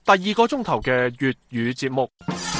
第2個鐘頭嘅粵語節目。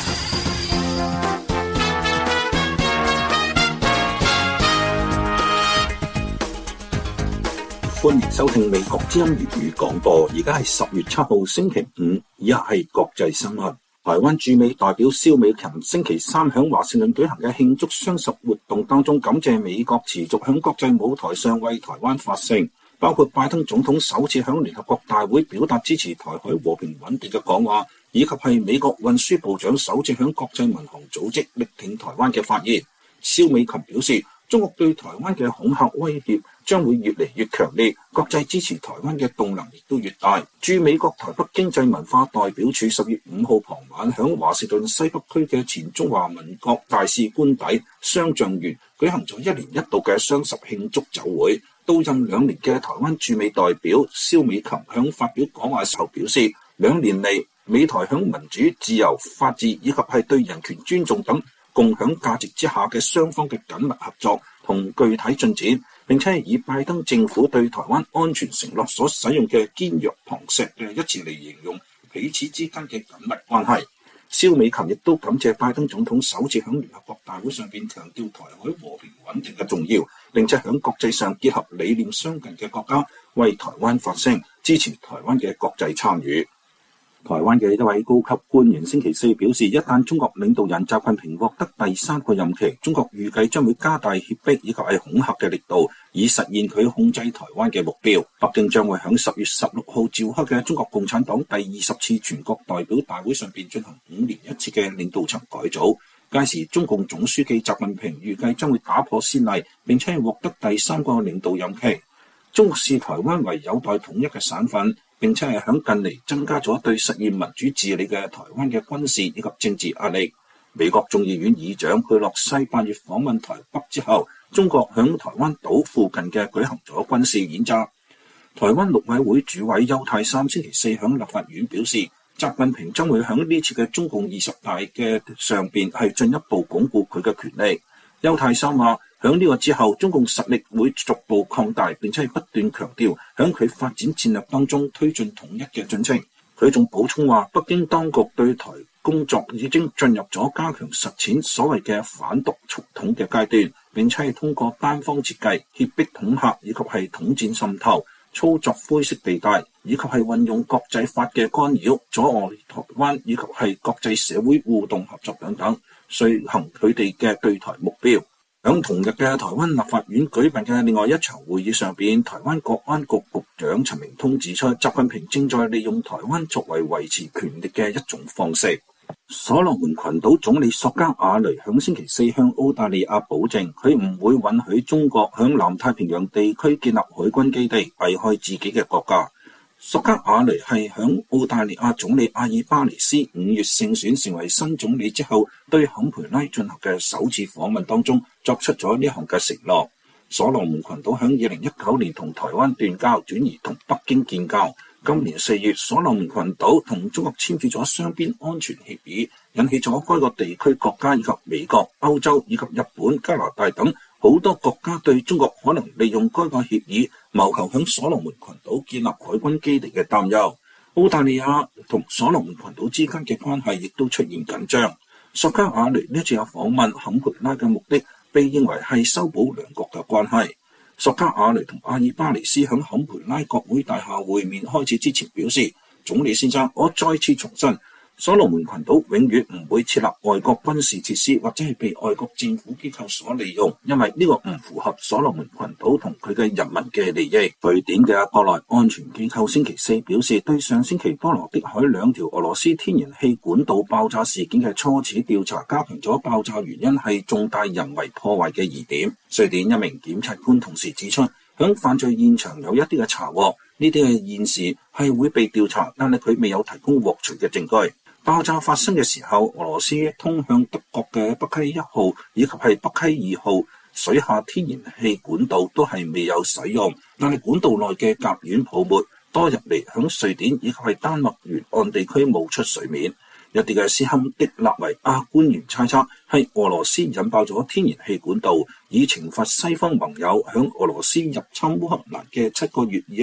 歡迎收聽美國之音粵語廣播，而家係10月7號星期五，以下係國際新聞。台灣駐美代表蕭美琴星期三響華盛頓舉行嘅慶祝雙十活動當中，感謝美國持續響國際舞台上為台灣發聲，包括拜登總統首次響聯合國大會表達支持台海和平穩定嘅講話，以及係美國運輸部長首次響國際民航組織力挺台灣嘅發言。蕭美琴表示，中國對台灣嘅恐嚇威脅將會越嚟越強烈，國際支持台灣嘅動能亦都越大。駐美國台北經濟文化代表處10月5號傍晚響華盛頓西北區嘅前中華民國大使官邸雙橡園舉行咗1年1度嘅雙十慶祝酒會。到任2年嘅台灣駐美代表蕭美琴響發表講話時候表示，2年嚟美台響民主、自由、法治以及係對人權尊重等共享價值之下嘅雙方嘅緊密合作同具體進展，並且以拜登政府對台灣安全承諾所使用嘅堅若磐石嘅一詞嚟形容彼此之間嘅緊密關係。蕭美琴亦都感謝拜登總統首次響聯合國大會上邊強調台海和平穩定嘅重要，並且響國際上結合理念相近嘅國家為台灣發聲，支持台灣嘅國際參與。台灣嘅一位高級官員星期四表示，一旦中國領導人習近平獲得第3個任期，中國預計將會加大脅迫以及係恐嚇嘅力度，以實現佢控制台灣嘅目標。北京將會喺10月16號召開嘅中國共產黨第20次全國代表大會上邊進行5年1次嘅領導層改組。屆時，中共總書記習近平預計將會打破先例，並且獲得第3個領導任期。中國視台灣為有待統一嘅省份，並且係響近嚟增加咗對實現民主治理嘅台灣嘅軍事以及政治壓力。美國眾議院議長佩洛西8月訪問台北之後，中國響台灣島附近嘅舉行咗軍事演習。台灣陸委會主委邱太三星期四響立法院表示，習近平將會響呢次嘅中共20大嘅上邊係進一步鞏固佢嘅權力。邱太三話，響呢個之後，中共實力會逐步擴大，並且係不斷強調響佢發展戰略當中推進統一嘅進程。佢仲補充話，北京當局對台工作已經進入咗加強實踐所謂嘅反獨促統嘅階段，並且係通過單方設計、脅迫恐嚇以及係統戰滲透、操作灰色地帶，以及係運用國際法嘅干擾，阻礙台灣以及係國際社會互動合作等等，遂行佢哋嘅對台目標。響同日嘅台灣立法院舉辦嘅另外一場會議上邊，台灣國安局局長陳明通指出，習近平正在利用台灣作為維持權力嘅一種方式。所羅門群島總理索加瓦雷響星期四向澳大利亞保證，佢唔會允許中國響南太平洋地區建立海軍基地，危害自己嘅國家。索加瓦雷係響澳大利亞總理阿爾巴尼斯5月勝選成為新總理之後，對坎培拉進行嘅首次訪問當中作出咗呢項嘅承諾。所羅門群島響2019年同台灣斷交，轉移同北京建交。今年4月，所羅門群島同中國簽署咗雙邊安全協議，引起咗該個地區國家以及美國、歐洲以及日本、加拿大等好多國家對中國可能利用該個協議謀求響所羅門群島建立海軍基地嘅擔憂。澳大利亞同所羅門群島之間嘅關係亦都出現緊張。索加瓦雷呢次有訪問坎培拉嘅目的，被認為係修補兩國嘅關係。索加瓦雷同阿爾巴尼斯響坎培拉國會大廈會面開始之前表示，總理先生，我再次重申，所羅門群島永遠唔會設立外國軍事設施，或者係被外國政府機構所利用，因為呢個唔符合所羅門群島同佢嘅人民嘅利益。瑞典嘅國內安全機構星期四表示，對上星期波羅的海2條俄羅斯天然氣管道爆炸事件嘅初始調查，加強咗爆炸原因係重大人為破壞嘅疑點。瑞典一名檢察官同時指出，響犯罪現場有一啲嘅查獲，呢啲嘅現時係會被調查，但係佢未有提供獲取嘅證據。爆炸發生嘅時候，俄羅斯通向德國嘅北溪1號以及係北溪2號水下天然氣管道都係未有使用，但係管道內嘅甲烷泡沫多日嚟響瑞典以及係丹麥沿岸地區冒出水面。一啲嘅斯堪的納維亞官員猜測係俄羅斯引爆咗天然氣管道，以懲罰西方盟友響俄羅斯入侵烏克蘭嘅7個月以嚟，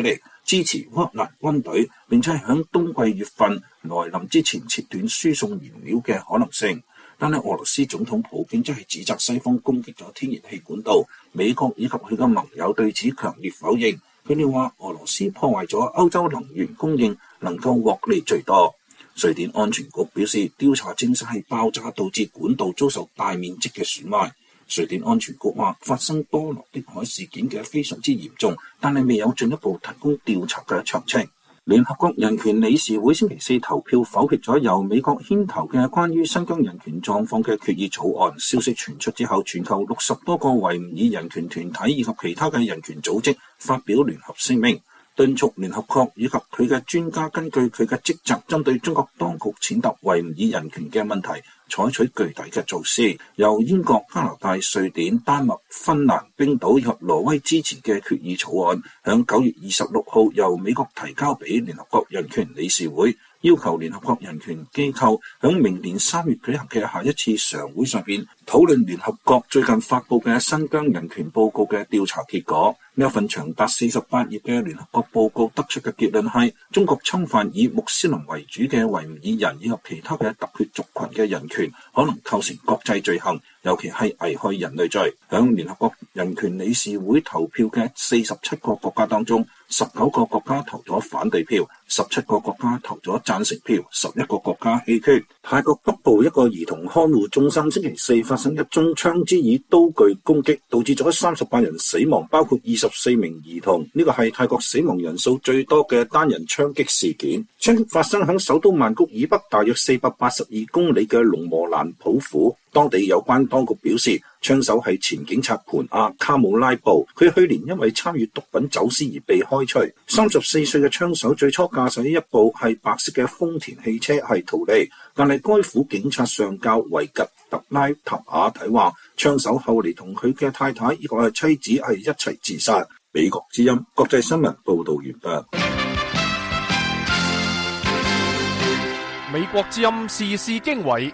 支持烏克蘭軍隊，並且係響冬季月份來臨之前切斷輸送燃料嘅可能性。但係俄羅斯總統普京則係指責西方攻擊咗天然氣管道，美國以及佢嘅盟友對此強烈否認。佢哋話俄羅斯破壞咗歐洲能源供應，能夠獲利最多。瑞典安全局表示，調查證實係爆炸導致管道遭受大面積嘅損壞。瑞典安全局話，發生波羅的海事件嘅非常之嚴重，但係未有進一步提供調查嘅詳情。聯合國人權理事會星期四投票否決咗由美國牽頭嘅關於新疆人權狀況嘅決議草案。消息傳出之後，全球60多個維吾爾人權團體以及其他嘅人權組織發表聯合聲明，敦促聯合國以及佢嘅專家根據佢嘅職責，針對中國當局踐踏維吾爾人權嘅問題採取具體嘅措施。由英國、加拿大、瑞典、丹麥、芬蘭、冰島以及挪威支持嘅決議草案，響9月26號由美國提交俾聯合國人權理事會，要求聯合國人權機構響明年3月舉行嘅下一次常會上邊討論聯合國最近發布嘅新疆人權報告嘅調查結果。呢一份長達48頁嘅聯合國報告得出嘅結論係，中國侵犯以穆斯林為主嘅維吾爾人以及其他嘅特權族群嘅人權，可能構成國際罪行，尤其係危害人類罪。響聯合國人權理事會投票嘅47個國家當中，19個國家投咗反對票，17個國家投咗贊成票，11個國家棄權。泰國北部一個兒童看護中心星期四發生一宗槍支以刀具攻擊，導致咗38人死亡，包括24名兒童。呢個係泰國死亡人數最多嘅單人槍擊事件。槍擊發生喺首都曼谷以北大約482公里嘅龍磨蘭普府。當地有關當局表示，槍手係前警察盤亞卡姆拉布，佢去年因為參與毒品走私而被開除。34歲嘅槍手最初駕駛一部係白色嘅豐田汽車係逃離，但係該府警察上校維吉特拉塔亞提話，槍手後嚟同佢嘅太太以及係妻子係一齊自殺。美國之音國際新聞報道完畢。 美國之音時事經緯。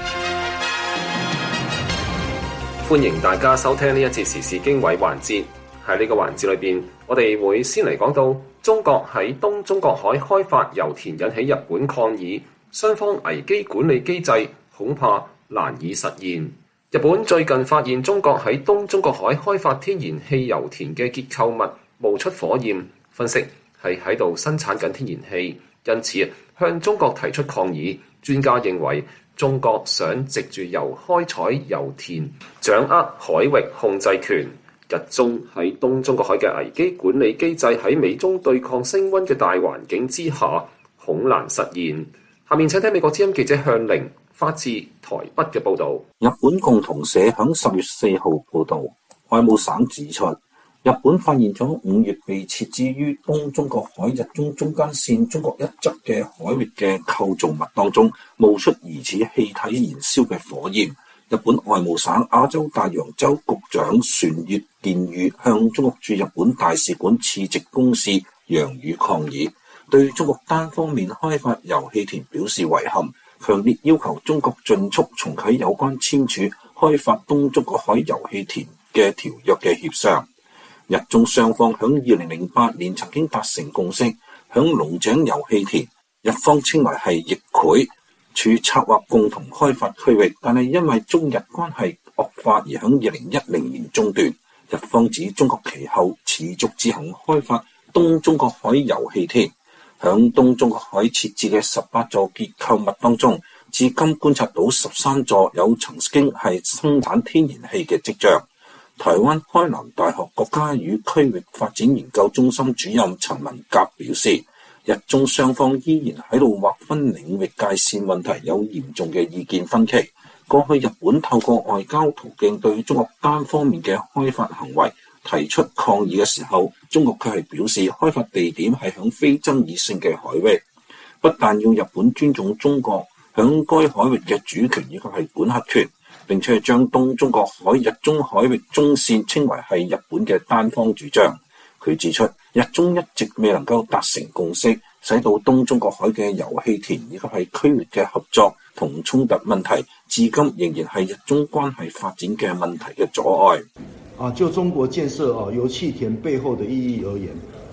歡迎大家收聽呢一節時事經緯環節。喺呢個環節裏邊，我哋會先嚟講到中國喺東中國海開發油田引起日本抗議，雙方危機管理機制恐怕難以實現。日本最近發現中國喺東中國海開發天然氣油田嘅結構物冒出火焰，分析係喺度生產緊天然氣，因此向中國提出抗議。專家認為，中國想藉住由開採油田掌握海域控制權。日中喺東中國海嘅危機管理機制喺美中對抗升溫嘅大環境之下，恐難實現。下面請聽美國之音記者向凌發自台北嘅報導。 日本共同社響10月4號報導，外務省指出，日本發現咗5月被設置於東中國海日中中間線中國一側嘅海域嘅構造物當中冒出疑似氣體燃燒嘅火焰。日本外務省亞洲大洋洲局長船越健裕向中國駐日本大使館次席公使楊宇抗議，對中國單方面開發油氣田表示遺憾，強烈要求中國盡速重啟有關簽署開發東中國海油氣田嘅條約嘅協商。日中雙方響2008年曾經達成共識，響龍井油氣田，日方稱為係易潰處策劃共同開發區域，但係因為中日關係惡化而響2010年中斷。日方指中國其後持續自行開發東中國海油氣田，響東中國海設置嘅18座結構物當中，至今觀察到13座有曾經係生產天然氣嘅跡象。台灣開南大學國家與區域發展研究中心主任陳文甲表示，日中雙方依然喺度劃分領域界線問題有嚴重嘅意見分歧。過去日本透過外交途徑對中國單方面嘅開發行為提出抗議嘅時候，中國卻係表示開發地點係響非爭議性嘅海域，不但要日本尊重中國響該海域嘅主權以及係管轄權，並且係將東中國海日中海域中線稱為係日本嘅單方主張。佢指出，日中一直未能夠達成共識，使到東中國海嘅油氣田以及係區域嘅合作同衝突問題，至今仍然係日中關係發展嘅問題嘅阻礙。 就中國建設油氣田背後的意義而言，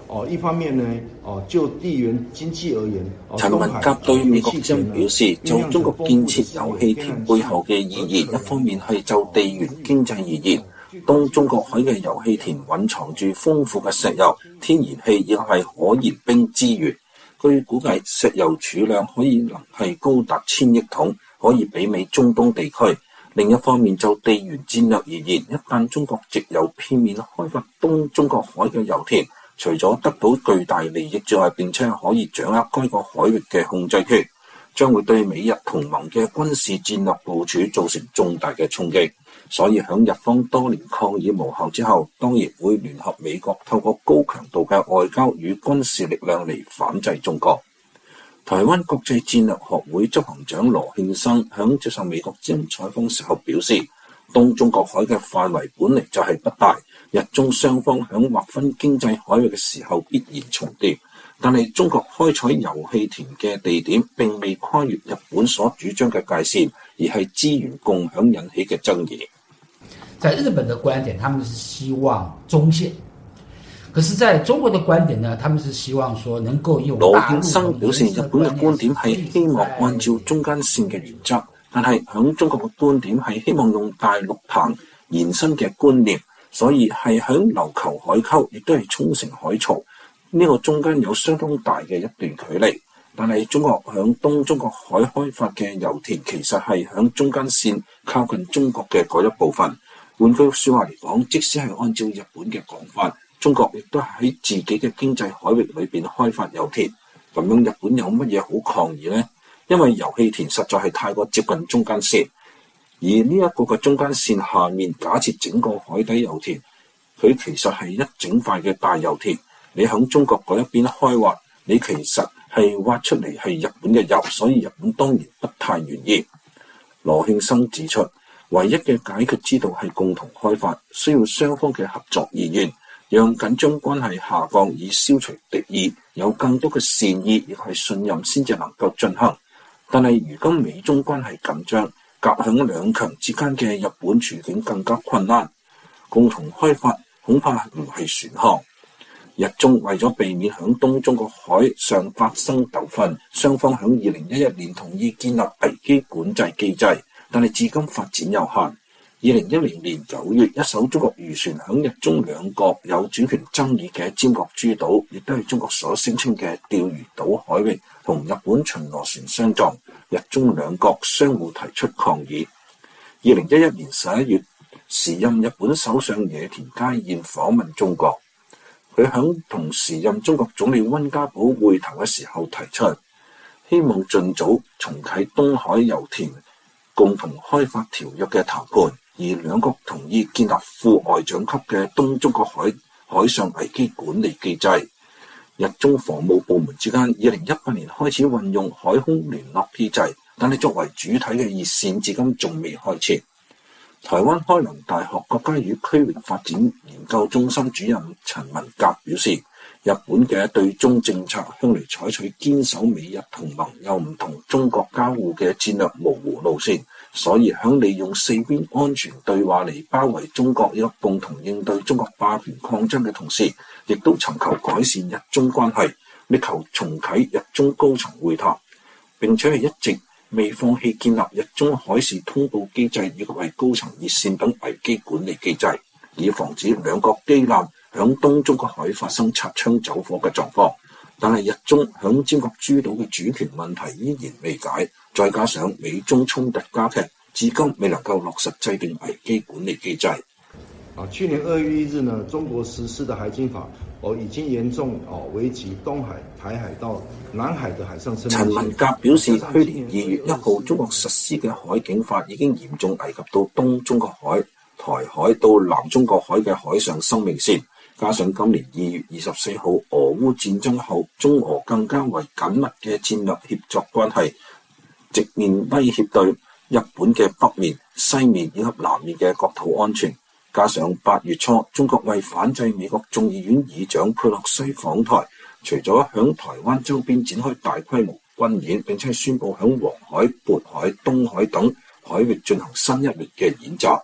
一方面呢，就地緣經濟而言， 陳文甲對美國之音表示，就中國建設油氣田背後嘅意義，一方面係就地緣經濟而言，東中國海嘅油氣田蘊藏住豐富嘅石油、天然氣亦係可燃冰資源。據估計，石油儲量可以能係高達1000億桶，可以媲美中東地區。另一方面，就地緣戰略而言，一旦中國藉由片面開發東中國海嘅油田，除咗得到巨大利益之外，並且可以掌握該個海域嘅控制權，將會對美日同盟嘅軍事戰略部署造成重大嘅衝擊。所以響日方多年抗議無效之後，當然會聯合美國，透過高強度嘅外交與軍事力量嚟反制中國。台灣國際戰略學會執行長羅慶生響接受美國之音採訪時候表示，東中國海嘅範圍本嚟就係不大，日中雙方響劃分經濟海域嘅時候必然重疊，但係中國開採油氣田嘅地點並未跨越日本所主張嘅界線，而係資源共享引起嘅爭議。 在日本的觀點，他們是希望中線。可是在中國的觀點呢，他們是希望說能夠用羅慶生表示，日本嘅觀點係希望按照中間線嘅原則，但係響中國嘅觀點係希望用大陸棚延伸嘅觀念，所以係響琉球海溝亦都係沖繩海槽呢個中間有相當大嘅一段距離。但係中國響東中國海開發嘅油田其實係響中間線靠近中國嘅嗰一部分。換句説話嚟講，即使係按照日本嘅講法，中國亦都喺自己嘅經濟海域裏邊開發油田，咁樣日本有乜嘢好抗議呢？因為油氣田實在係太過接近中間線，而呢一個嘅中間線下面，假設整個海底油田，佢其實係一整塊嘅大油田。你響中國嗰一邊開挖，你其實係挖出嚟係日本嘅油，所以日本當然不太願意。羅慶生指出，唯一嘅解決之道係共同開發，需要雙方嘅合作意願，讓緊張關係下降，以消除敵意，有更多嘅善意亦係信任先至能夠進行。但係如今美中關係緊張，夾響兩強之間嘅日本處境更加困難，共同開發恐怕唔係選項。日中為咗避免響東中國海上發生糾紛，雙方響2011年同意建立危機管制機制，但係至今發展有限。2010年9月，一艘中國漁船響日中兩國有主權爭議嘅尖閣諸島，亦都係中國所聲稱嘅釣魚島海域，同日本巡邏船相撞，日中兩國相互提出抗議。2011年11月，時任日本首相野田佳彥訪問中國，佢響同時任中國總理溫家寶會談嘅時候提出，希望盡早重啟東海油田共同開發條約嘅談判，而兩國同意建立副外長級嘅東中國海上危機管理機制。日中防務部門之間2018年開始運用海空聯絡機制，但係作為主體嘅熱線至今仲未開設。台灣開南大學國家與區域發展研究中心主任陳文甲表示，日本嘅對中政策向來採取堅守美日同盟又唔同中國交互嘅戰略模糊路線，所以響利用四邊安全對話嚟包圍中國，以共同應對中國霸權抗爭嘅同時，亦都尋求改善日中關係，力求重啟日中高層會談，並且係一直未放棄建立日中海事通報機制以及係高層熱線等危機管理機制，以防止兩國機艦響東中國海發生擦槍走火嘅狀況。但係日中響尖閣諸島嘅主權問題依然未解，再加上美中衝突加劇，至今未能夠落實制定危機管理機制。 去年2月1日呢，中國實施的海警法已經嚴重危及東海、台海到南海的海上生命線。 陳文甲表示，去年2月1號中國實施嘅海警法已經嚴重危及到東中國海、台海到南中國海嘅海上生命線，加上今年2月24號俄烏戰爭後，中俄更加為緊密嘅戰略協作關係，直面威脅對日本嘅北面、西面以及南面嘅國土安全。加上8月初，中國為反制美國眾議院議長佩洛西訪台，除咗響台灣周邊展開大規模軍演，並且宣布響黃海、渤海、東海等海域進行新一輪嘅演習。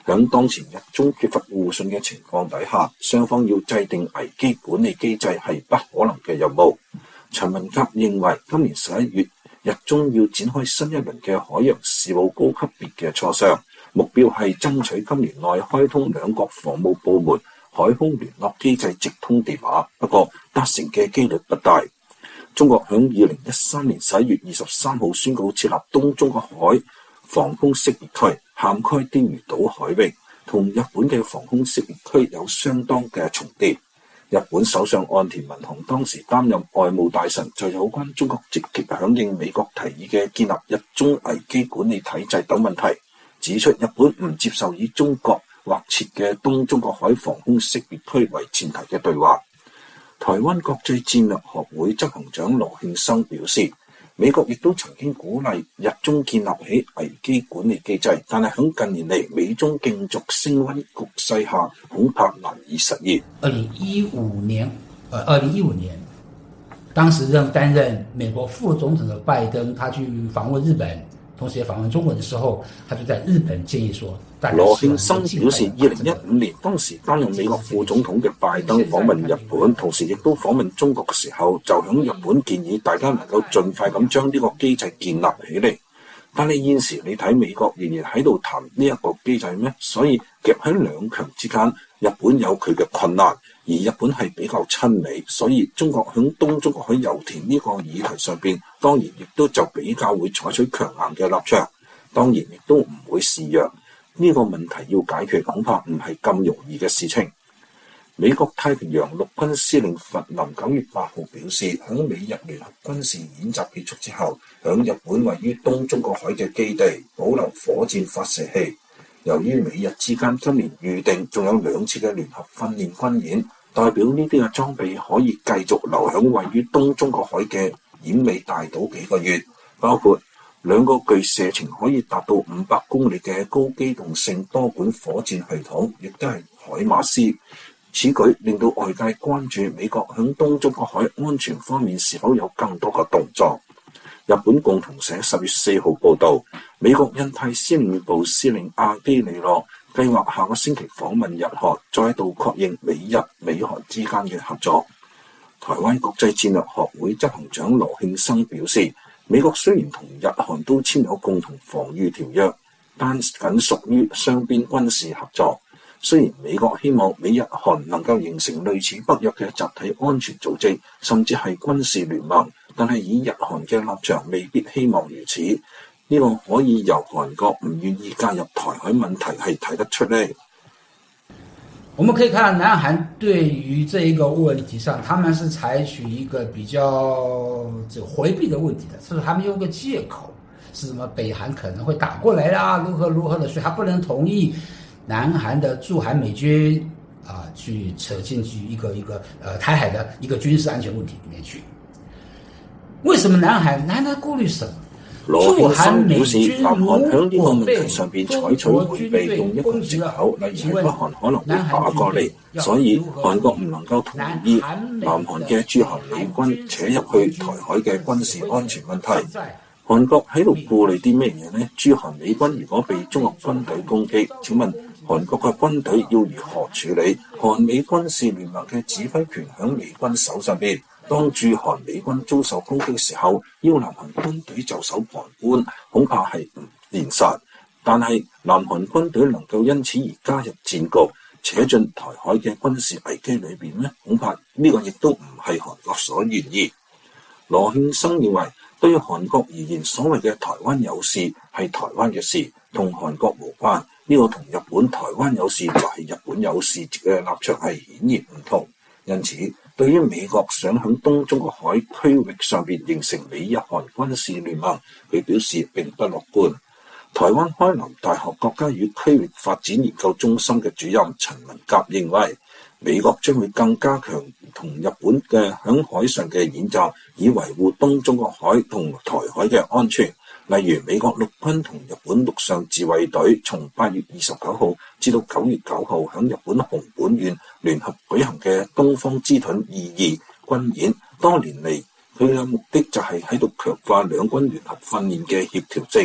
喺當前日中缺乏互信嘅情況底下，雙方要制定危機管理機制係不可能嘅任務。陳文甲認為，今年11月日中要展開新一輪嘅海洋事務高級別嘅磋商，目標係爭取今年內開通兩國防務部門海空聯絡機制直通電話，不過達成嘅機率不大。中國喺2013年11月23號宣告設立東中國海防空識別區，涵蓋釣魚島海域，同日本嘅防空識別區有相當嘅重疊。日本首相岸田文雄當時擔任外務大臣，就有關中國積極響應美國提議嘅建立日中危機管理體制等問題，指出日本唔接受以中國劃設嘅東中國海防空識別區為前提嘅對話。台灣國際戰略學會執行長羅慶生表示，美國亦都曾經鼓勵日中建立起危機管理機制，但係喺近年嚟美中競逐升溫局勢下，恐怕難以實現。 2015年，當時擔任美國副總統的拜登，他去訪問日本，同時也訪問中國的時候，他就在日本建議說， 羅慶生表示，2015年當時擔任美國副總統嘅拜登訪問日本，同時亦都訪問中國嘅時候，就響日本建議大家能夠盡快咁將呢個機制建立起嚟。但係現時你睇美國仍然喺度談呢一個機制咩？所以夾喺兩強之間，日本有佢嘅困難，而日本係比較親美，所以中國響東中國海油田呢個議題上邊，當然亦都就比較會採取強硬嘅立場，當然亦都唔會示弱。呢個問題要解決，恐怕唔係咁容易嘅事情。美國太平洋陸軍司令弗林9月8號表示，響美日聯合軍事演習結束之後，響日本位於東中國海嘅基地保留火箭發射器。由於美日之間今年預定仲有2次嘅聯合訓練軍演，代表呢啲嘅裝備可以繼續留響位於東中國海嘅奄美大島幾個月，包括2個具射程可以達到500公里嘅高機動性多管火箭系統，亦都係海馬斯。此舉令到外界關注美國響東中國海安全方面是否有更多嘅動作。日本共同社10月4號報導，美國印太司令部司令阿基里諾計劃下個星期訪問日韓，再度確認美日美韓之間嘅合作。台灣國際戰略學會執行長羅慶生表示，美國雖然同日韓都簽有共同防禦條約，但僅屬於雙邊軍事合作。雖然美國希望美日韓能夠形成類似北約嘅集體安全組織，甚至係軍事聯盟，但係以日韓嘅立場未必希望如此。呢個可以由韓國唔願意介入台海問題係睇得出呢。 我們可以看到南韓對於這一個問題上，他們是採取一個比較迴避的問題的，是他們用個借口，是什麼北韓可能會打過來啦，如何的，所以他不能同意南韓的駐韓美軍去扯進去一個台海的一個軍事安全問題裡面去。為什麼南韓顧慮什麼？ 羅慶生表示，南韓喺呢個問題上邊採取迴避，用一個藉口，例如北韓可能會打過嚟，所以韓國唔能夠同意南韓嘅駐韓美軍扯入去台海嘅軍事安全問題。韓國喺度顧慮啲咩嘢呢？駐韓美軍如果被中國軍隊攻擊，請問韓國嘅軍隊要如何處理？韓美軍事聯盟嘅指揮權喺美軍手上邊。當駐韓美軍遭受攻擊時候，要南韓軍隊袖手旁觀，恐怕係唔現實。但係南韓軍隊能夠因此而加入戰局，扯進台海嘅軍事危機裏邊呢？恐怕呢個亦都唔係韓國所願意。羅慶生認為，對於韓國而言，所謂嘅台灣有事係台灣嘅事，同韓國無關。呢個同日本台灣有事就係日本有事嘅立場係顯然唔同。因此，對於美國想喺東中國海區域上邊形成美日韓軍事聯盟，佢表示並不樂觀。台灣開南大學國家與區域發展研究中心嘅主任陳文甲認為，美國將會更加強同日本嘅響海上嘅演習，以維護東中國海同台海嘅安全。例如，美國陸軍同日本陸上自衛隊從8月29號至到9月9號喺日本熊本縣聯合舉行嘅東方之盾22軍演，多年嚟佢嘅目的就係喺度強化兩軍聯合訓練嘅協調性，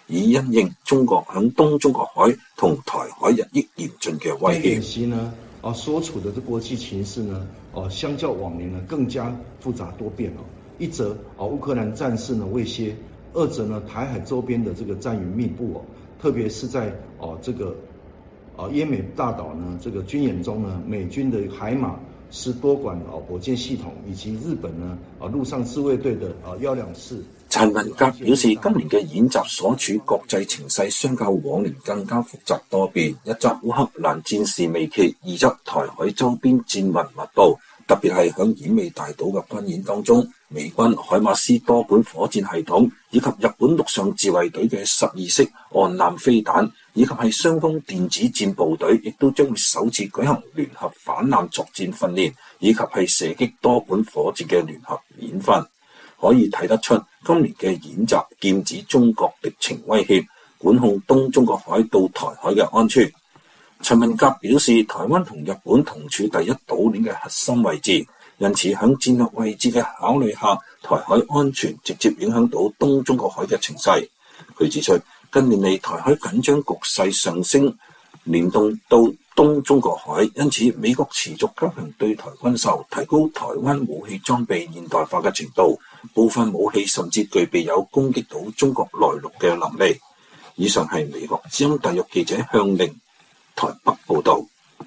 以因應中國響東中國海同台海日益嚴峻嘅威脅。 演習呢，所處的國際情勢呢，相較往年呢更加複雜多變。一則烏克蘭戰事呢未歇，二則呢台海周邊的這個戰雲密布，特別是在這個奄美大島呢這個軍演中呢，美軍的海馬是多管火箭系統，以及日本呢陸上自衛隊的124。 陳文格表示，今年嘅演習所處國際情勢相較往年更加複雜多變，一則烏克蘭戰事未歇，二則台海周邊戰雲密布，特別係響奄美大島嘅軍演當中，美軍海馬斯多管火箭系統以及日本陸上自衛隊嘅12式岸艦飛彈，以及係雙方電子戰部隊，亦都將會首次舉行聯合反艦作戰訓練，以及係射擊多管火箭嘅聯合演訓。可以睇得出，今年嘅演習劍指中國敵情威脅，管控東中國海到台海嘅安全。陳文格表示，台灣同日本同處第一島鏈嘅核心位置，因此喺戰略位置嘅考慮下，台海安全直接影響到東中國海嘅情勢。佢指出，近年嚟台海緊張局勢上升，連動到東中國海，因此美國持續加強對台軍售，提高台灣武器裝備現代化嘅程度，部分武器甚至具備有攻擊到中國內陸嘅能力。以上係美國之音特約記者向令台北報道。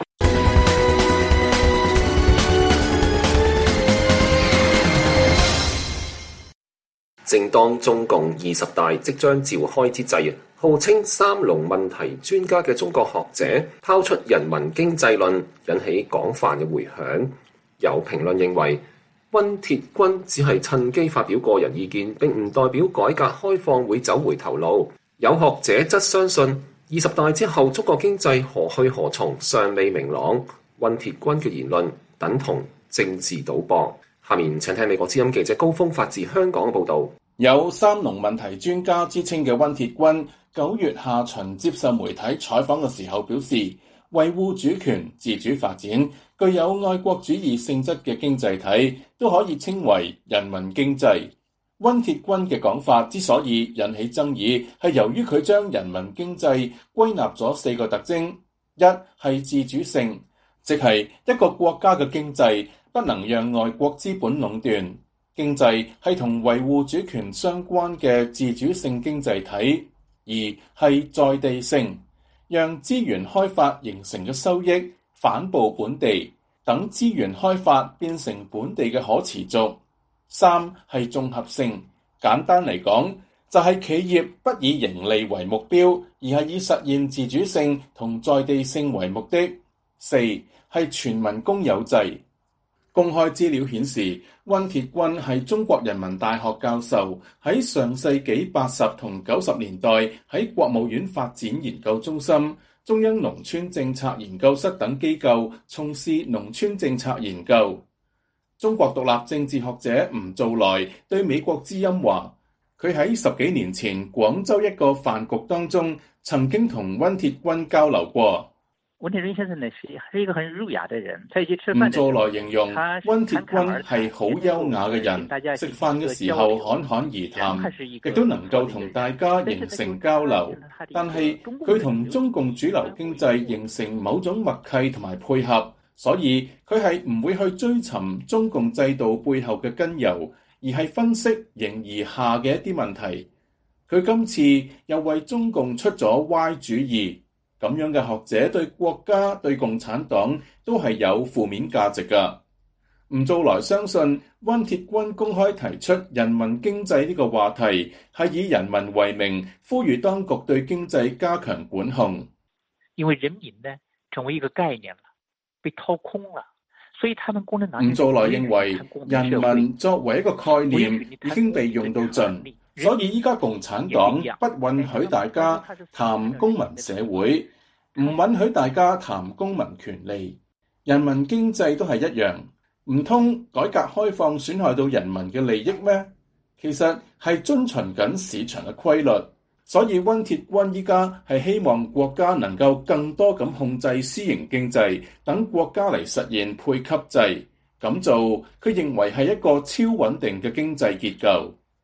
正當中共20大即將召開之際，號稱三農問題專家嘅中國學者拋出人民經濟論，引起廣泛嘅迴響。有評論認為，溫鐵軍只係趁機發表個人意見，並唔代表改革開放會走回頭路。有學者則相信，20大之後中國經濟何去何從尚未明朗，溫鐵軍嘅言論等同政治賭博。下面請聽美國之音記者高峰發自香港嘅報導。 有三農問題專家之稱嘅溫鐵軍9月下旬接受媒體採訪嘅時候表示，維護主權、自主發展、具有愛國主義性質嘅經濟體都可以稱為人民經濟。溫鐵軍嘅講法之所以引起爭議，係由於佢將人民經濟歸納咗4個特徵：一係自主性，即係一個國家嘅經濟不能讓外國資本壟斷。經濟係同維護主權相關嘅自主性經濟體。二係在地性，讓資源開發形成嘅收益反哺本地，等資源開發變成本地嘅可持續。三係綜合性，簡單嚟講，就係企業不以盈利為目標，而係以實現自主性同在地性為目的。四係全民公有制。公開資料顯示，溫鐵軍係中國人民大學教授，喺上世紀80同90年代喺國務院發展研究中心、中央農村政策研究室等機構從事農村政策研究。中國獨立政治學者吳造來對美國之音話，佢喺10幾年前廣州一個飯局當中曾經同溫鐵軍交流過。 溫鐵軍先生呢是一個很儒雅的人，在一起吃飯。 吳造來形容溫鐵軍係好優雅嘅人，食飯嘅時候侃侃而談，亦都能夠同大家形成交流。但係佢同中共主流經濟形成某種默契同埋配合，所以佢係唔會去追尋中共制度背後嘅根由，而係分析形而下嘅一啲問題。佢今次又為中共出咗歪主意。咁樣嘅學者對國家、對共產黨都係有負面價值㗎。吳造來相信溫鐵軍公開提出人民經濟呢個話題，係以人民為名，呼籲當局對經濟加強管控。 因為人民呢成為一個概念了，被掏空了，所以他們共產黨。 吳造來認為人民作為一個概念已經被用到盡，所以依家共產黨不允許大家談公民社會，唔允許大家談公民權利，人民經濟都係一樣。唔通改革開放損害到人民嘅利益咩？其實係遵循緊市場嘅規律。所以溫鐵軍依家係希望國家能夠更多咁控制私營經濟，等國家嚟實現配給制。咁做佢認為係一個超穩定嘅經濟結構。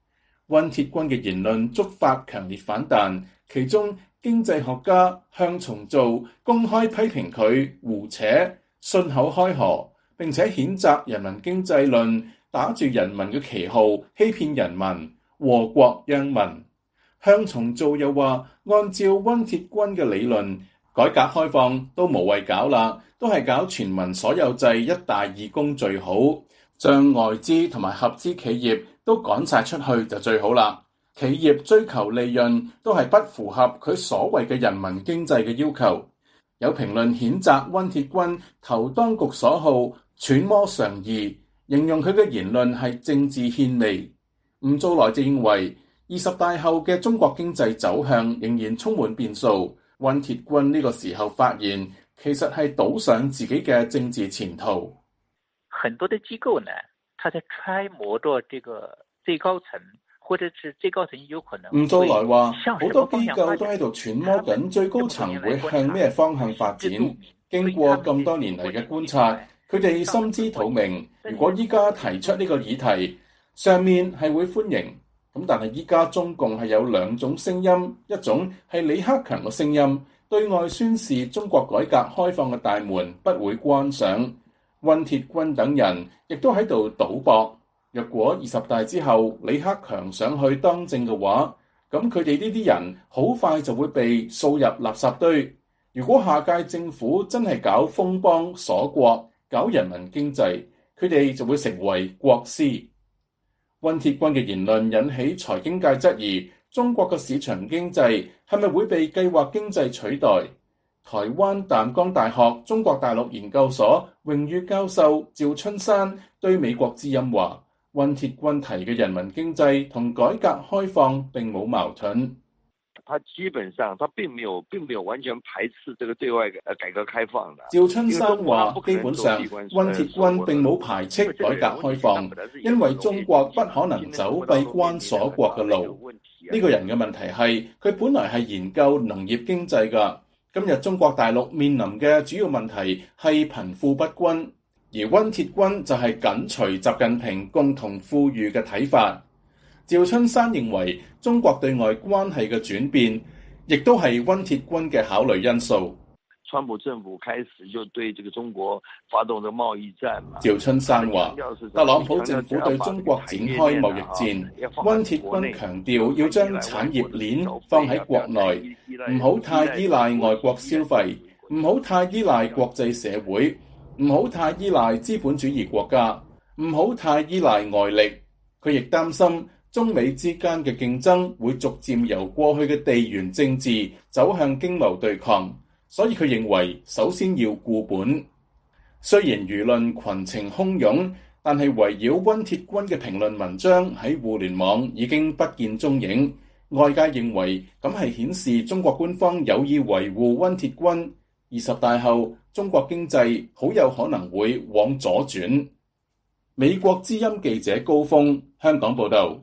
溫鐵軍嘅言論觸發強烈反彈，其中經濟學家向從造公開批評佢胡扯、信口開河，並且譴責人民經濟論打住人民嘅旗號欺騙人民、禍國殃民。向從造又話，按照溫鐵軍嘅理論，改革開放都無謂搞啦，都係搞全民所有制一大義工最好，將外資同埋合資企業都趕晒出去就最好啦。企業追求利潤都係不符合佢所謂嘅人民經濟嘅要求。有評論譴責溫鐵軍投當局所好，揣摩上意，形容佢嘅言論係政治獻媚。吳鑄來就認為，20大後嘅中國經濟走向仍然充滿變數。溫鐵軍呢個時候發言，其實係賭上自己嘅政治前途。 很多的機構呢，他在揣摩着這個最高層，或者是最高層有可能。 吳鑄來話，好多機構都喺度揣摩緊最高層會向咩方向發展。經過咁多年嚟嘅觀察，佢哋心知肚明，如果依家提出呢個議題，上面係會歡迎。咁但係依家中共係有兩種聲音，一種係李克強嘅聲音，對外宣示中國改革開放嘅大門不會關上。溫鐵軍等人亦都喺度賭博，若果20大之後李克強上去當政嘅話，咁佢哋呢啲人好快就會被掃入垃圾堆。如果下屆政府真係搞封邦鎖國，搞人民經濟，佢哋就會成為國師。溫鐵軍嘅言論引起財經界質疑，中國嘅市場經濟係咪會被計劃經濟取代？台灣淡江大學中國大陸研究所榮譽教授趙春山對美國之音話，溫鐵軍提嘅人民經濟同改革開放並冇矛盾。 他基本上他並沒有完全排斥這個對外改革開放的。 趙春山話，基本上溫鐵軍並冇排斥改革開放，因為中國不可能走閉關鎖國嘅路。呢個人嘅問題係，佢本來係研究農業經濟㗎。今日中國大陸面臨嘅主要問題係貧富不均，而溫鐵軍就係緊隨習近平共同富裕嘅睇法。趙春山認為，中國對外關係嘅轉變，亦都係溫鐵軍嘅考慮因素。 川普政府開始就對這個中國發動咗貿易戰嘛。 趙春山話，特朗普政府對中國展開貿易戰，溫鐵軍強調要將產業鏈放喺國內，唔好太依賴外國消費，唔好太依賴國際社會，唔好太依賴資本主義國家，唔好太依賴外力。佢亦擔心中美之間嘅競爭會逐漸由過去嘅地緣政治走向經貿對抗。所以佢認為首先要固本。雖然輿論群情洶湧，但係圍繞溫鐵軍嘅評論文章喺互聯網已經不見蹤影。外界認為咁係顯示中國官方有意維護溫鐵軍。20大後，中國經濟好有可能會往左轉。美國之音記者高峰，香港報道。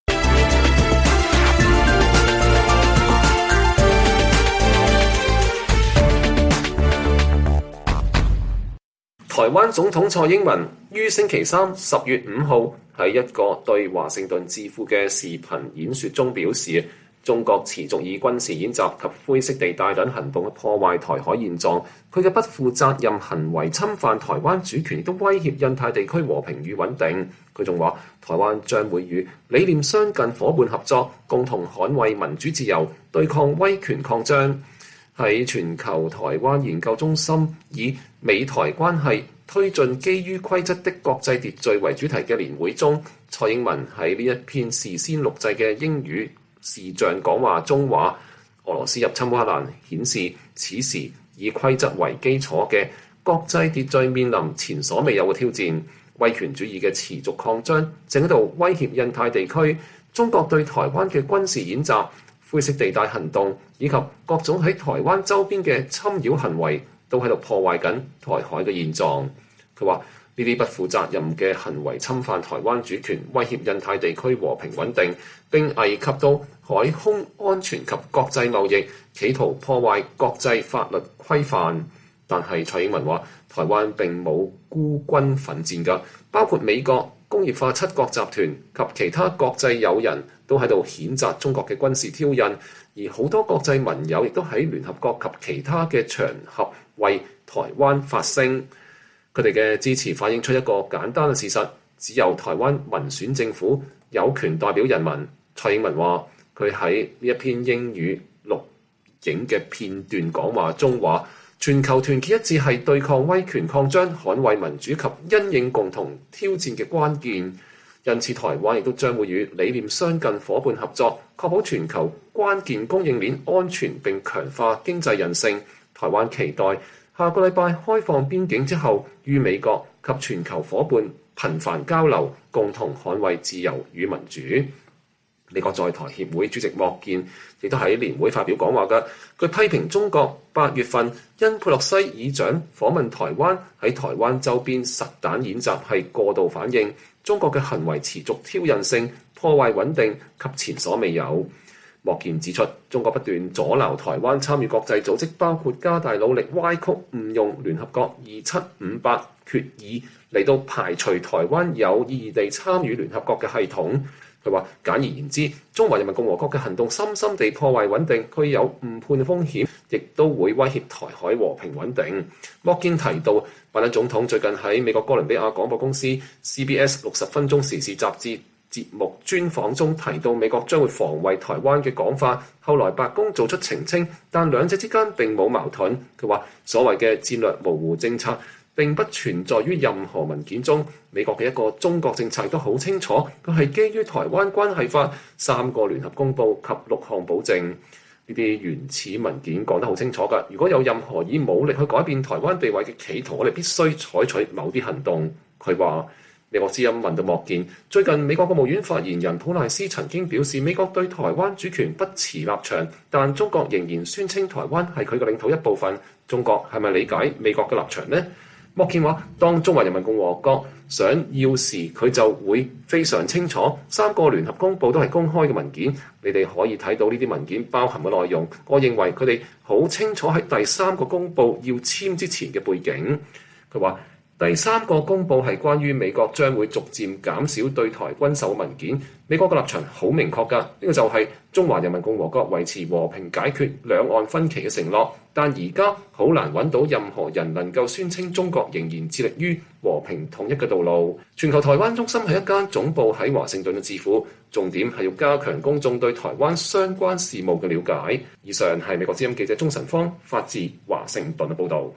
台灣總統蔡英文於星期三10月5號喺一個對華盛頓智庫嘅視頻演說中表示，中國持續以軍事演習及灰色地帶等行動去破壞台海現狀，佢嘅不負責任行為侵犯台灣主權，亦都威脅印太地區和平與穩定。佢仲話，台灣將會與理念相近夥伴合作，共同捍衛民主自由，對抗威權擴張。喺全球台灣研究中心以美台關係推進基於規則的國際秩序為主題嘅年會中，蔡英文喺呢一篇事先錄製嘅英語視像講話中話，俄羅斯入侵烏克蘭顯示此時以規則為基礎嘅國際秩序面臨前所未有嘅挑戰，威權主義嘅持續擴張正喺度威脅印太地區，中國對台灣嘅軍事演習、灰色地帶行動以及各種喺台灣周邊嘅侵擾行為都喺度破壞緊台海嘅現狀。佢話呢啲不負責任嘅行為侵犯台灣主權，威脅印太地區和平穩定，並危及到海空安全及國際貿易，企圖破壞國際法律規範。但係蔡英文話，台灣並冇孤軍奮戰㗎，包括美國、 工業化七國集團及其他國際友人都喺度譴責中國嘅軍事挑釁，而好多國際盟友亦都喺聯合國及其他嘅場合為台灣發聲。佢哋嘅支持反映出一個簡單嘅事實，只有台灣民選政府有權代表人民。蔡英文話，佢喺呢一篇英語錄影嘅片段講話中話，全球團結一致係對抗威權擴張、捍衛民主及因應共同挑戰嘅關鍵。因此，台灣亦都將會與理念相近夥伴合作，確保全球關鍵供應鏈安全並強化經濟韌性。台灣期待下個禮拜開放邊境之後，與美國及全球夥伴頻繁交流，共同捍衛自由與民主。美國在台協會主席莫健亦都喺年會發表講話嘅，佢批評中國8月份因佩洛西議長訪問台灣，喺台灣周邊實彈演習係過度反應，中國嘅行為持續挑釁性、破壞穩定及前所未有。莫健指出，中國不斷阻撓台灣參與國際組織，包括加大努力歪曲誤用聯合國2758決議嚟到排除台灣有意義地參與聯合國嘅系統。佢話：簡而言之，中華人民共和國嘅行動深深地破壞穩定，具有誤判嘅風險，亦都會威脅台海和平穩定。莫健提到，拜登總統最近喺美國哥倫比亞廣播公司 CBS 60分鐘時事雜誌節目專訪中提到美國將會防衛台灣嘅講法，後來白宮做出澄清，但兩者之間並冇矛盾。佢話：所謂嘅戰略模糊政策並不存在於任何文件中，美國嘅一個中國政策都好清楚，佢係基於台灣關係法、3個聯合公報及6項保證。呢啲原始文件講得好清楚㗎。如果有任何以武力去改變台灣地位嘅企圖，我哋必須採取某啲行動。佢話。美國之音問到莫健，最近美國國務院發言人普賴斯曾經表示，美國對台灣主權不持立場，但中國仍然宣稱台灣係佢嘅領土一部分。中國係咪理解美國嘅立場呢？莫健話：當中華人民共和國想要時，佢就會非常清楚。3個聯合公報都係公開嘅文件，你哋可以睇到呢啲文件包含嘅內容。我認為佢哋好清楚喺第3個公報要簽之前嘅背景。佢話。第3個公報係關於美國將會逐漸減少對台軍售文件。美國嘅立場好明確㗎，呢個就係中華人民共和國維持和平解決兩岸分歧嘅承諾。但而家好難揾到任何人能夠宣稱中國仍然致力於和平統一嘅道路。全球台灣中心係一間總部喺華盛頓嘅智庫，重點係要加強公眾對台灣相關事務嘅了解。以上係美國之音記者鍾晨芳發自華盛頓嘅報導。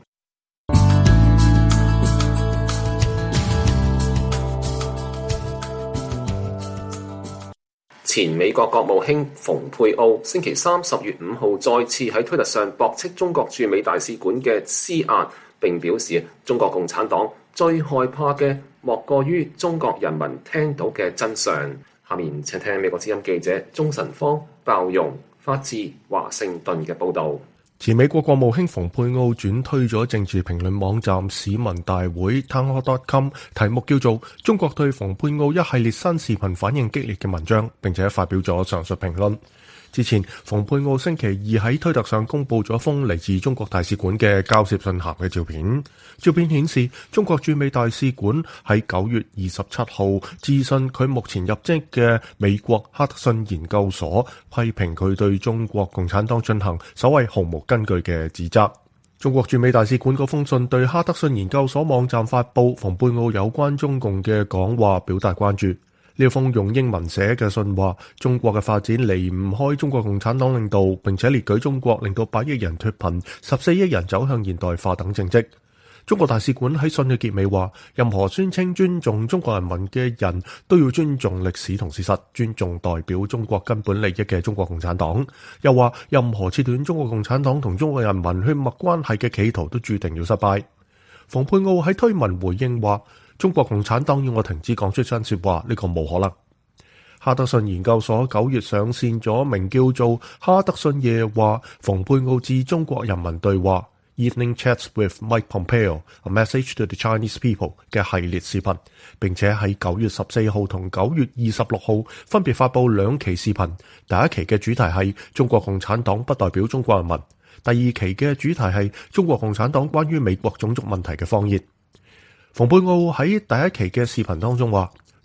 前美國國務卿蓬佩奧星期三10月5號再次喺推特上駁斥中國駐美大使館嘅施壓，並表示中國共產黨最害怕嘅莫過於中國人民聽到嘅真相。下面請聽美國之音記者鍾晨芳包容發自華盛頓嘅報導。 前美國國務卿蓬佩奧轉推咗政治評論網站市民大會 townhall.com 題目叫做中國對蓬佩奧一系列新視頻反應激烈嘅文章，並且發表咗上述評論。之前，蓬佩奧星期二喺推特上公佈咗一封嚟自中國大使館嘅交涉信函嘅照片。照片顯示，中國駐美大使館喺9月27號致信佢目前入職嘅美國哈德遜研究所，批評佢對中國共產黨進行所謂毫無根據嘅指責。中國駐美大使館嗰封信對哈德遜研究所網站發佈蓬佩奧有關中共嘅講話表達關注。呢封用英文寫嘅信話，中國嘅發展離唔開中國共產黨領導，並且列舉中國令到8億人脫貧、14億人走向現代化等政績。中國大使館喺信嘅結尾話，任何宣稱尊重中國人民嘅人都要尊重歷史同事實，尊重代表中國根本利益嘅中國共產黨。又話，任何切斷中國共產黨同中國人民血脈關係嘅企圖都注定要失敗。蓬佩奧喺推文回應話，中國共產黨要我停止講出真說話，呢個冇可能。哈德遜研究所9月上線咗名叫做哈德遜夜話蓬佩奧致中國人民對話 Evening Chats with Mike Pompeo, A Message to the Chinese People 嘅系列視頻，並且喺9月14號同9月26號分別發布2期視頻。第一期嘅主題係中國共產黨不代表中國人民，第二期嘅主題係中國共產黨關於美國種族問題嘅謊言。蓬佩奧喺第一期嘅視頻當中話，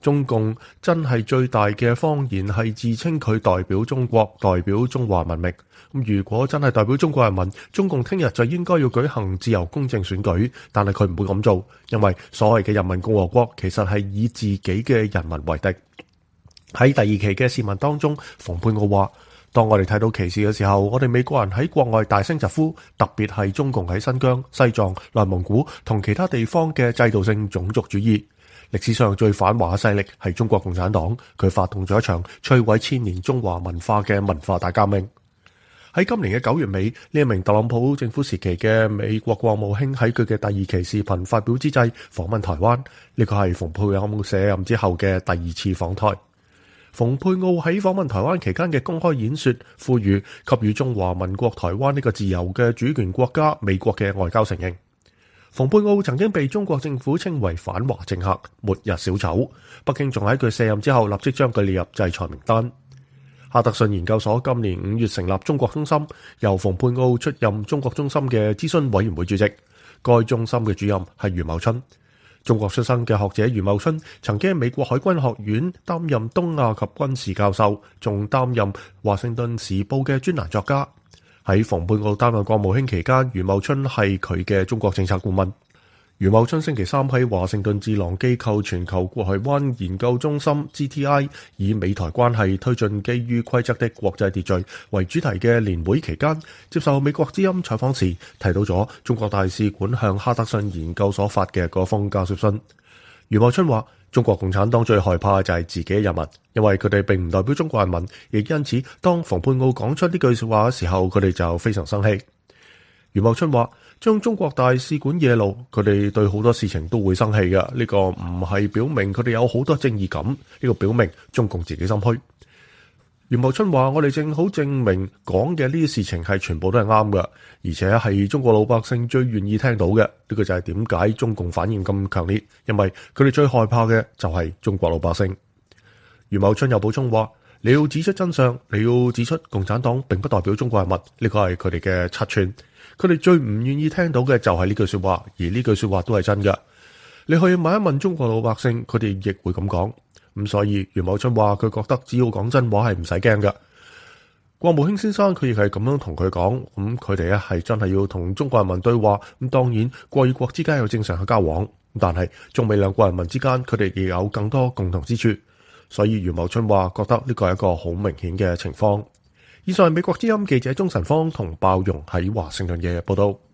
中共真係最大嘅謊言係自稱佢代表中國、代表中華文明。咁如果真係代表中國人民，中共聽日就應該要舉行自由公正選舉，但係佢唔會咁做，因為所謂嘅人民共和國其實係以自己嘅人民為敵。喺第二期嘅試問當中，蓬佩奧話：當我哋睇到歧視嘅時候，我哋美國人喺國外大聲疾呼，特別係中共喺新疆、西藏、內蒙古同其他地方嘅制度性種族主義。歷史上最反華嘅勢力係中國共產黨，佢發動咗一場摧毀千年中華文化嘅文化大革命。喺今年嘅9月尾，呢一名特朗普政府時期嘅美國國務卿喺佢嘅第二期視頻發表之際訪問台灣，呢個係蓬佩奧卸任之後嘅第二次訪台。蓬佩奧喺訪問台灣期間嘅公開演說，呼籲給予中華民國台灣呢個自由嘅主權國家美國嘅外交承認。蓬佩奧曾經被中國政府稱為反華政客、末日小丑，北京仲喺佢卸任之後立即將佢列入制裁名單。哈德遜研究所今年5月成立中國中心，由蓬佩奧出任中國中心嘅諮詢委員會主席。該中心嘅主任係余茂春。中國出身嘅學者余茂春曾經喺美國海軍學院擔任東亞及軍事教授，仲擔任華盛頓時報嘅專欄作家。喺蓬佩奧擔任國務卿期間，余茂春係佢嘅中國政策顧問。余茂春星期三喺華盛頓智囊機構全球國際灣研究中心 GTI 以美台關係推進基於規則的國際秩序為主題嘅年會期間，接受美國之音採訪時提到咗中國大使館向哈德遜研究所發嘅嗰封交涉信。余茂春話：中國共產黨最害怕就係自己嘅人民，因為佢哋並唔代表中國人民，亦因此當蓬佩奧講出呢句說話嘅時候，佢哋就非常生氣。余茂春話：將中國大使館惹怒，佢哋對好多事情都會生氣嘅。呢個唔係表明佢哋有好多正義感，呢個表明中共自己心虛。余茂春話：我哋正好證明講嘅呢啲事情係全部都係啱嘅，而且係中國老百姓最願意聽到嘅。呢個就係點解中共反應咁強烈，因為佢哋最害怕嘅就係中國老百姓。余茂春又補充話：你要指出真相，你要指出共產黨並不代表中國人民，呢個係佢哋嘅七寸。佢哋最唔願意聽到嘅就係呢句說話，而呢句說話都係真嘅。你去問一問中國老百姓，佢哋亦會咁講。咁所以余茂春話佢覺得只要講真話係唔使驚嘅。國務卿先生佢亦係咁樣同佢講，咁佢哋咧係真係要同中國人民對話。咁當然國與國之間有正常嘅交往，但係中美兩國人民之間佢哋亦有更多共同之處。所以余茂春話覺得呢個係一個好明顯嘅情況。以上係美國之音記者鍾晨芳同鮑容喺華盛頓嘅報道。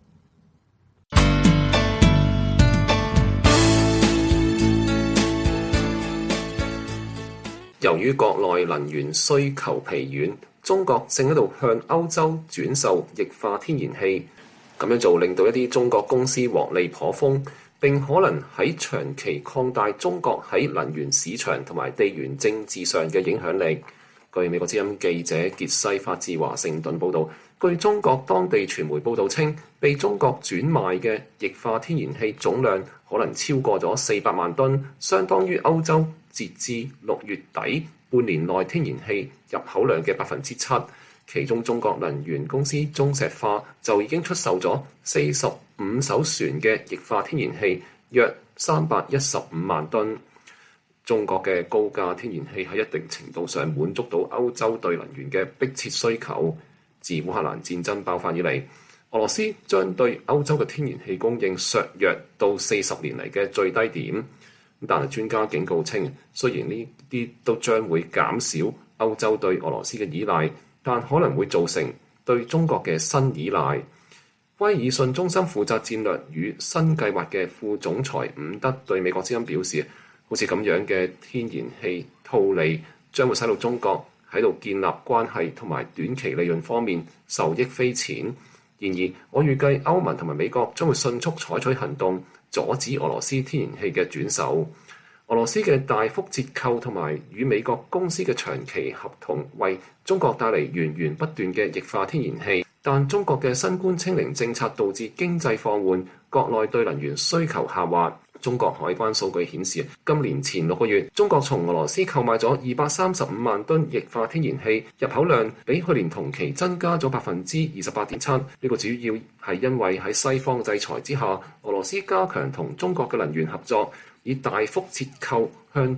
由於國內能源需求疲軟，中國正喺度向歐洲轉售液化天然氣，咁樣做令到一啲中國公司獲利頗豐，並可能喺長期擴大中國喺能源市場同埋地緣政治上嘅影響力。據美國之音記者傑西發自華盛頓報導，據中國當地傳媒報導稱，被中國轉賣嘅液化天然氣總量可能超過咗400萬噸，相當於歐洲截至6月底半年內天然氣入口量嘅7%。其中中國能源公司中石化就已經出售咗45艘船嘅液化天然氣，約315萬噸。中國嘅高價天然氣喺一定程度上滿足到歐洲對能源嘅迫切需求。自烏克蘭戰爭爆發以嚟，俄羅斯將對歐洲嘅天然氣供應削弱到40年嚟嘅最低點。但係專家警告稱，雖然呢啲都將會減少歐洲對俄羅斯嘅依賴，但可能會造成對中國嘅新依賴。威爾遜中心負責戰略與新計劃嘅副總裁伍德對美國之音表示，好似咁樣嘅天然氣套利將會使到中國喺度建立關係同埋短期利潤方面受益匪淺。然而，我預計歐盟同埋美國將會迅速採取行動，阻止俄羅斯天然氣嘅轉售。俄羅斯嘅大幅折扣同埋與美國公司嘅長期合同，為中國帶嚟源源不斷嘅液化天然氣。但中國嘅新冠清零政策導致經濟放緩，國內對能源需求下滑。中國海關數據顯示，今年前6個月，中國從俄羅斯購買咗235萬噸液化天然氣，入口量比去年同期增加咗28.7%。呢個主要係因為喺西方制裁之下，俄羅斯加強同中國嘅能源合作，以大幅折扣向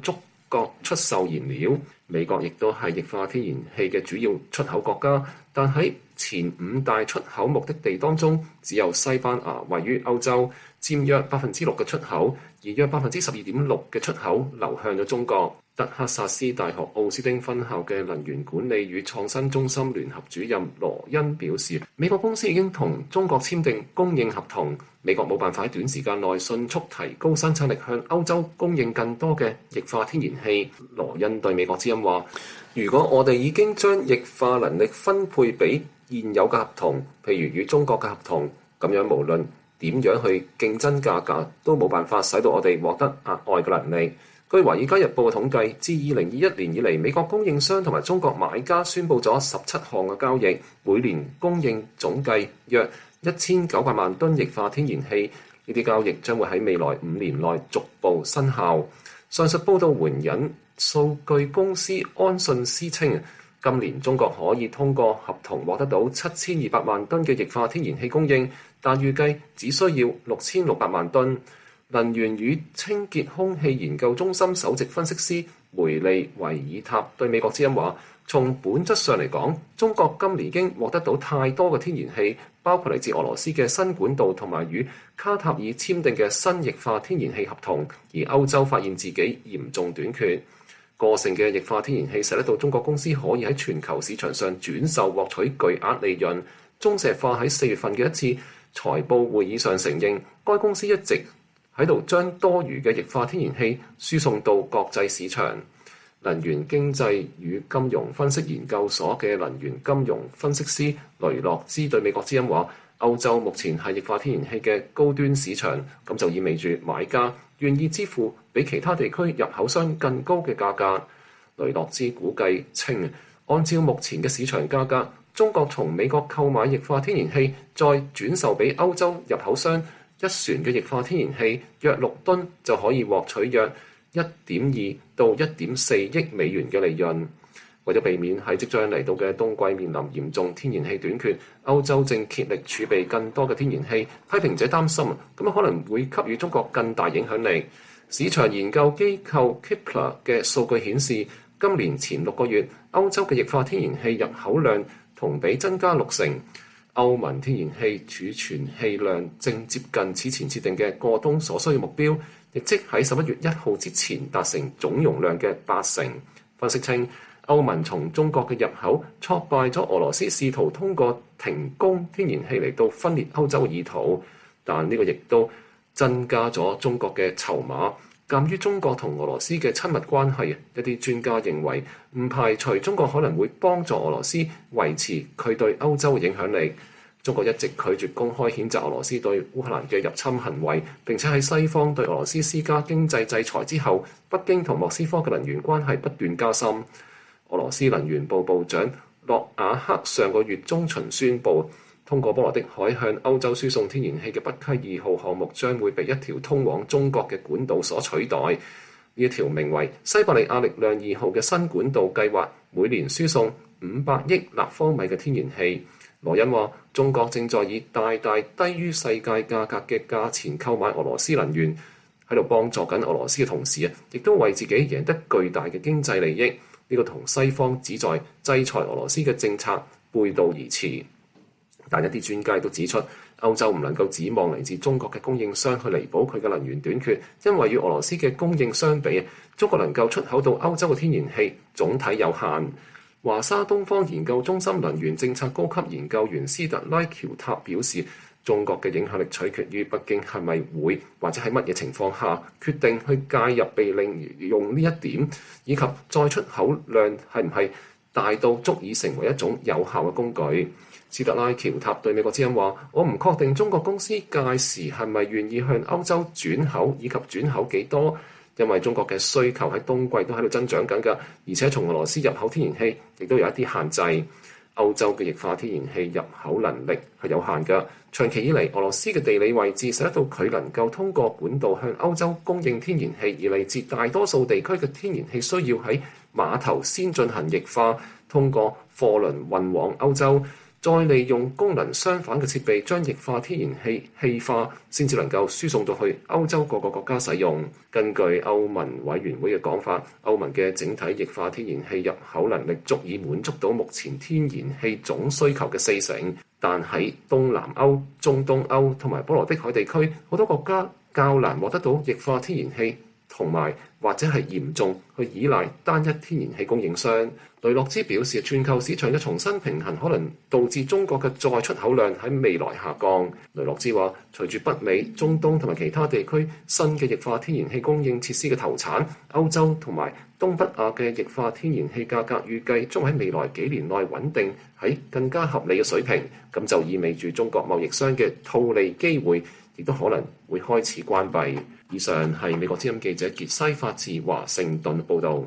國出售燃料。美國亦都係液化天然氣嘅主要出口國家，但喺前5大出口目的地當中，只有西班牙位於歐洲，佔約6%嘅出口，而約12.6%嘅出口流向咗中國。德克薩斯大學奧斯汀分校嘅能源管理與創新中心聯合主任羅恩表示，美國公司已經同中國簽訂供應合同，美國冇辦法喺短時間內迅速提高生產力，向歐洲供應更多嘅液化天然氣。羅恩對美國之音話，如果我哋已經將液化能力分配俾現有嘅合同，譬如與中國嘅合同，咁樣無論點樣去競爭價格，都冇辦法使到我哋獲得額外嘅能力。據《華爾街日報》嘅統計，自2021年以嚟，美國供應商同埋中國買家宣布咗17項嘅交易，每年供應總計約1900萬噸液化天然氣。呢啲交易將會喺未來5年內逐步生效。上述報道援引數據公司安信斯稱，今年中國可以通過合同獲得到7200萬噸嘅液化天然氣供應，但預計只需要6600萬噸。能源與清潔空氣研究中心首席分析師梅利維爾塔對美國之音話，從本質上嚟講，中國今年已經獲得到太多嘅天然氣，包括嚟自俄羅斯嘅新管道同埋與卡塔爾簽訂嘅新液化天然氣合同，而歐洲發現自己嚴重短缺。過剩嘅液化天然氣使得到中國公司可以喺全球市場上轉售，獲取巨額利潤。中石化喺4月份嘅一次財報會議上承認，該公司一直喺度將多餘嘅液化天然氣輸送到國際市場。能源經濟與金融分析研究所嘅能源金融分析師雷諾茲對美國之音話，歐洲目前係液化天然氣嘅高端市場，咁就意味住買家願意支付比其他地區入口商更高嘅價格。雷諾茲估計稱，按照目前嘅市場價格，中國從美國購買液化天然氣，再轉售俾歐洲入口商，一船嘅液化天然氣約6噸就可以獲取約1.2到1.4億美元嘅利潤。為咗避免喺即將嚟到嘅冬季面臨嚴重天然氣短缺，歐洲正竭力儲備更多嘅天然氣。批評者擔心咁可能會給予中國更大影響力。市場研究機構 Kepler 嘅數據顯示，今年前6個月，歐洲嘅液化天然氣入口量同比增加60%。歐盟天然氣儲存氣量正接近此前設定嘅過冬所需目標，亦即喺11月1號之前達成總容量嘅80%。分析稱，歐盟從中國嘅入口挫敗咗俄羅斯試圖通過停供天然氣嚟到分裂歐洲嘅意圖，但呢個亦都增加咗中國嘅籌碼。鑑於中國同俄羅斯嘅親密關係，一啲專家認為唔排除中國可能會幫助俄羅斯維持佢對歐洲嘅影響力。中國一直拒絕公開譴責俄羅斯對烏克蘭嘅入侵行為，並且喺西方對俄羅斯施加經濟制裁之後，北京同莫斯科嘅能源關係不斷加深。俄羅斯能源部部長諾瓦克上個月中旬宣布，通過波羅的海向歐洲輸送天然氣嘅北溪2號項目將會被一條通往中國嘅管道所取代。呢一條名為西伯利亞力量2號嘅新管道計劃每年輸送500億立方米嘅天然氣。羅恩話，中國正在以大大低於世界價格嘅價錢購買俄羅斯能源，喺度幫助緊俄羅斯嘅同時亦都為自己贏得巨大嘅經濟利益。呢個同西方旨在制裁俄羅斯嘅政策背道而馳。但一啲專家都指出，歐洲唔能夠指望嚟自中國嘅供應商去彌補佢嘅能源短缺，因為與俄羅斯嘅供應相比，中國能夠出口到歐洲嘅天然氣總體有限。華沙東方研究中心能源政策高級研究員斯特拉喬塔表示，中國嘅影響力取決於北京係咪會或者喺乜嘢情況下決定去介入被利用呢一點，以及再出口量係唔係大到足以成為一種有效嘅工具。斯特拉喬塔對美國之音話，我唔確定中國公司屆時係咪願意向歐洲轉口，以及轉口幾多，因為中國嘅需求喺冬季都喺度增長緊㗎，而且從俄羅斯入口天然氣亦都有一啲限制。歐洲嘅液化天然氣入口能力係有限㗎，長期以嚟俄羅斯嘅地理位置使得到佢能夠通過管道向歐洲供應天然氣，而嚟自大多數地區嘅天然氣需要喺碼頭先進行液化，通過貨輪運往歐洲。 再利用功能相反嘅設備將液化天然氣氣化，先至能夠輸送到去歐洲各個國家使用。根據歐盟委員會嘅講法，歐盟嘅整體液化天然氣入口能力足以滿足到目前天然氣總需求嘅40%，但喺東南歐、中東歐同埋波羅的海地區，好多國家較難獲得到液化天然氣，同埋或者係嚴重去依賴單一天然氣供應商。雷諾茲表示，全球市場嘅重新平衡可能導致中國嘅再出口量喺未來下降。雷諾茲話，隨住北美、中東同埋其他地區新嘅液化天然氣供應設施嘅投產，歐洲同埋東北亞嘅液化天然氣價格預計將喺未來幾年內穩定喺更加合理嘅水平。咁就意味住中國貿易商嘅套利機會亦都可能會開始關閉。以上係美國之音記者傑西發自華盛頓報導。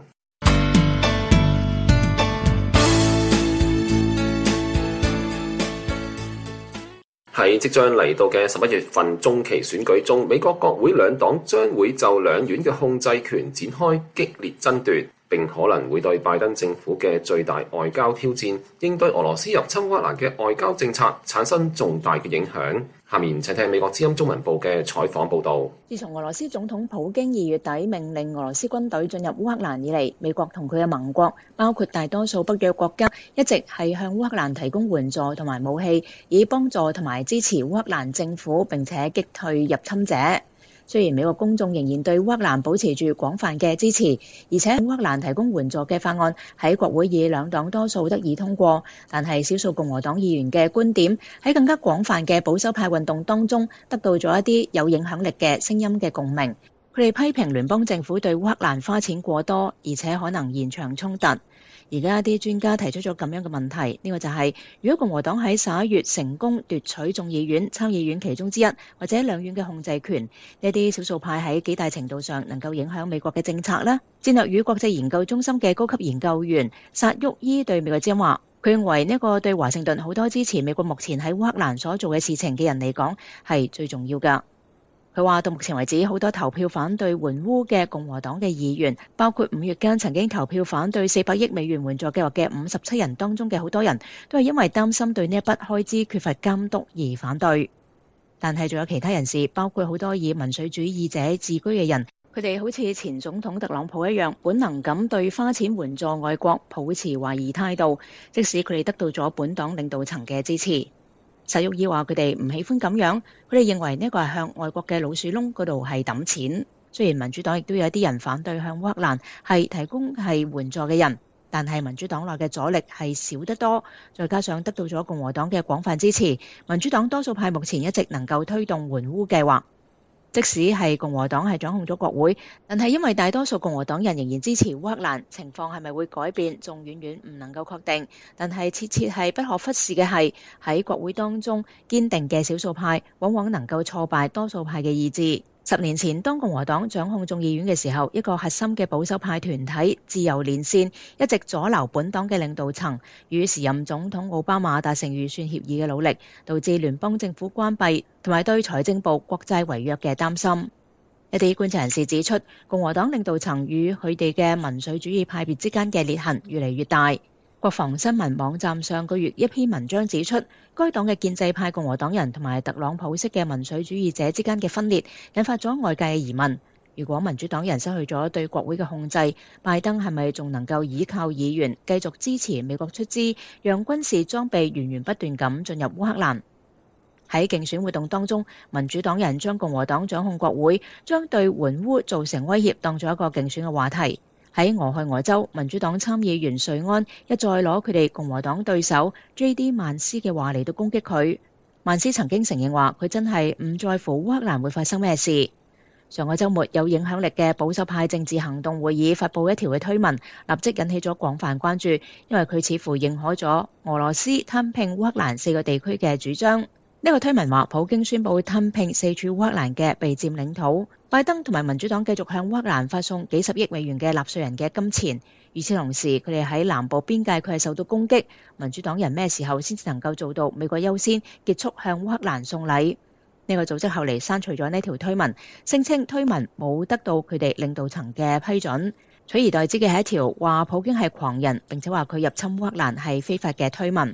喺即將嚟到嘅11月份中期選舉中，美國國會兩黨將會就兩院嘅控制權展開激烈爭奪，並可能會對拜登政府嘅最大外交挑戰，應對俄羅斯入侵烏克蘭嘅外交政策產生重大嘅影響。下面請聽美國之音中文部嘅採訪報導。 自從俄羅斯總統普京2月底命令俄羅斯軍隊進入烏克蘭以嚟，美國同佢嘅盟國，包括大多數北約國家，一直係向烏克蘭提供援助同埋武器，以幫助同埋支持烏克蘭政府，並且擊退入侵者。雖然美國公眾仍然對烏克蘭保持住廣泛嘅支持，而且烏克蘭提供援助嘅法案喺國會以兩黨多數得以通過，但係少數共和黨議員嘅觀點喺更加廣泛嘅保守派運動當中得到咗一啲有影響力嘅聲音嘅共鳴。佢哋批評聯邦政府對烏克蘭花錢過多，而且可能延長衝突。而家一啲專家提出咗咁樣嘅問題，呢個就係如果共和黨喺11月成功奪取眾議院、參議院其中之一或者兩院嘅控制權，呢啲少數派喺幾大程度上能夠影響美國嘅政策呢？戰略與國際研究中心嘅高級研究員薩沃伊對美國之音話，佢認為呢個對華盛頓好多支持美國目前喺烏克蘭所做嘅事情嘅人嚟講係最重要㗎。佢話到目前為止，好多投票反對援烏嘅共和黨嘅議員，包括5月間曾經投票反對400億美元援助計劃嘅57人當中嘅好多人，都係因為擔心對呢一筆開支缺乏監督而反對。但係仲有其他人士，包括好多以民粹主義者自居嘅人，佢哋好似前總統特朗普一樣，本能咁對花錢援助外國抱持懷疑態度，即使佢哋得到咗本黨領導層嘅支持。薩沃伊話：佢哋唔喜歡咁樣，佢哋認為呢個係向外國嘅老鼠窿嗰度係抌錢。雖然民主黨亦都有一啲人反對向烏克蘭係提供係援助嘅人，但係民主黨內嘅阻力係少得多，再加上得到咗共和黨嘅廣泛支持，民主黨多數派目前一直能夠推動援烏計劃。即使係共和黨係掌控咗國會，但係因為大多數共和黨人仍然支持烏克蘭，情況係咪會改變，仲遠遠唔能夠確定。但係切切係不可忽視嘅係，喺國會當中堅定嘅少數派，往往能夠挫敗多數派嘅意志。10年前，當共和黨掌控眾議院嘅時候，一個核心嘅保守派團體自由連線一直阻撓本黨嘅領導層與時任總統奧巴馬達成預算協議嘅努力，導致聯邦政府關閉同埋對財政部國債違約嘅擔心。一啲觀察人士指出，共和黨領導層與佢哋嘅民粹主義派別之間嘅裂痕越嚟越大。國防新聞網站上個月一篇文章指出，該黨嘅建制派共和黨人同埋特朗普式嘅民粹主義者之間嘅分裂，引發咗外界嘅疑問。如果民主黨人失去咗對國會嘅控制，拜登係咪仲能夠依靠議員繼續支持美國出資，讓軍事裝備源源不斷咁進入烏克蘭？喺競選活動當中，民主黨人將共和黨掌控國會，將對援烏造成威脅當作一個競選嘅話題。喺俄亥俄州，民主黨參議員瑞安一再攞佢哋共和黨對手 J.D. 曼斯嘅話嚟到攻擊佢。曼斯曾經承認話佢真係唔在乎烏克蘭會發生咩事。上個週末，有影響力嘅保守派政治行動會議發布一條嘅推文，立即引起咗廣泛關注，因為佢似乎認可咗俄羅斯吞併烏克蘭4個地區嘅主張。呢個推文話，普京宣布吞併4處烏克蘭嘅被佔領土，拜登同埋民主黨繼續向烏克蘭發送幾十億美元嘅納稅人嘅金錢。與此同時，佢哋喺南部邊界佢係受到攻擊。民主黨人咩時候先至能夠做到美國優先，結束向烏克蘭送禮？呢個組織後嚟刪除咗呢條推文，聲稱推文冇得到佢哋領導層嘅批准，取而代之嘅係一條話普京係狂人，並且話佢入侵烏克蘭係非法嘅推文。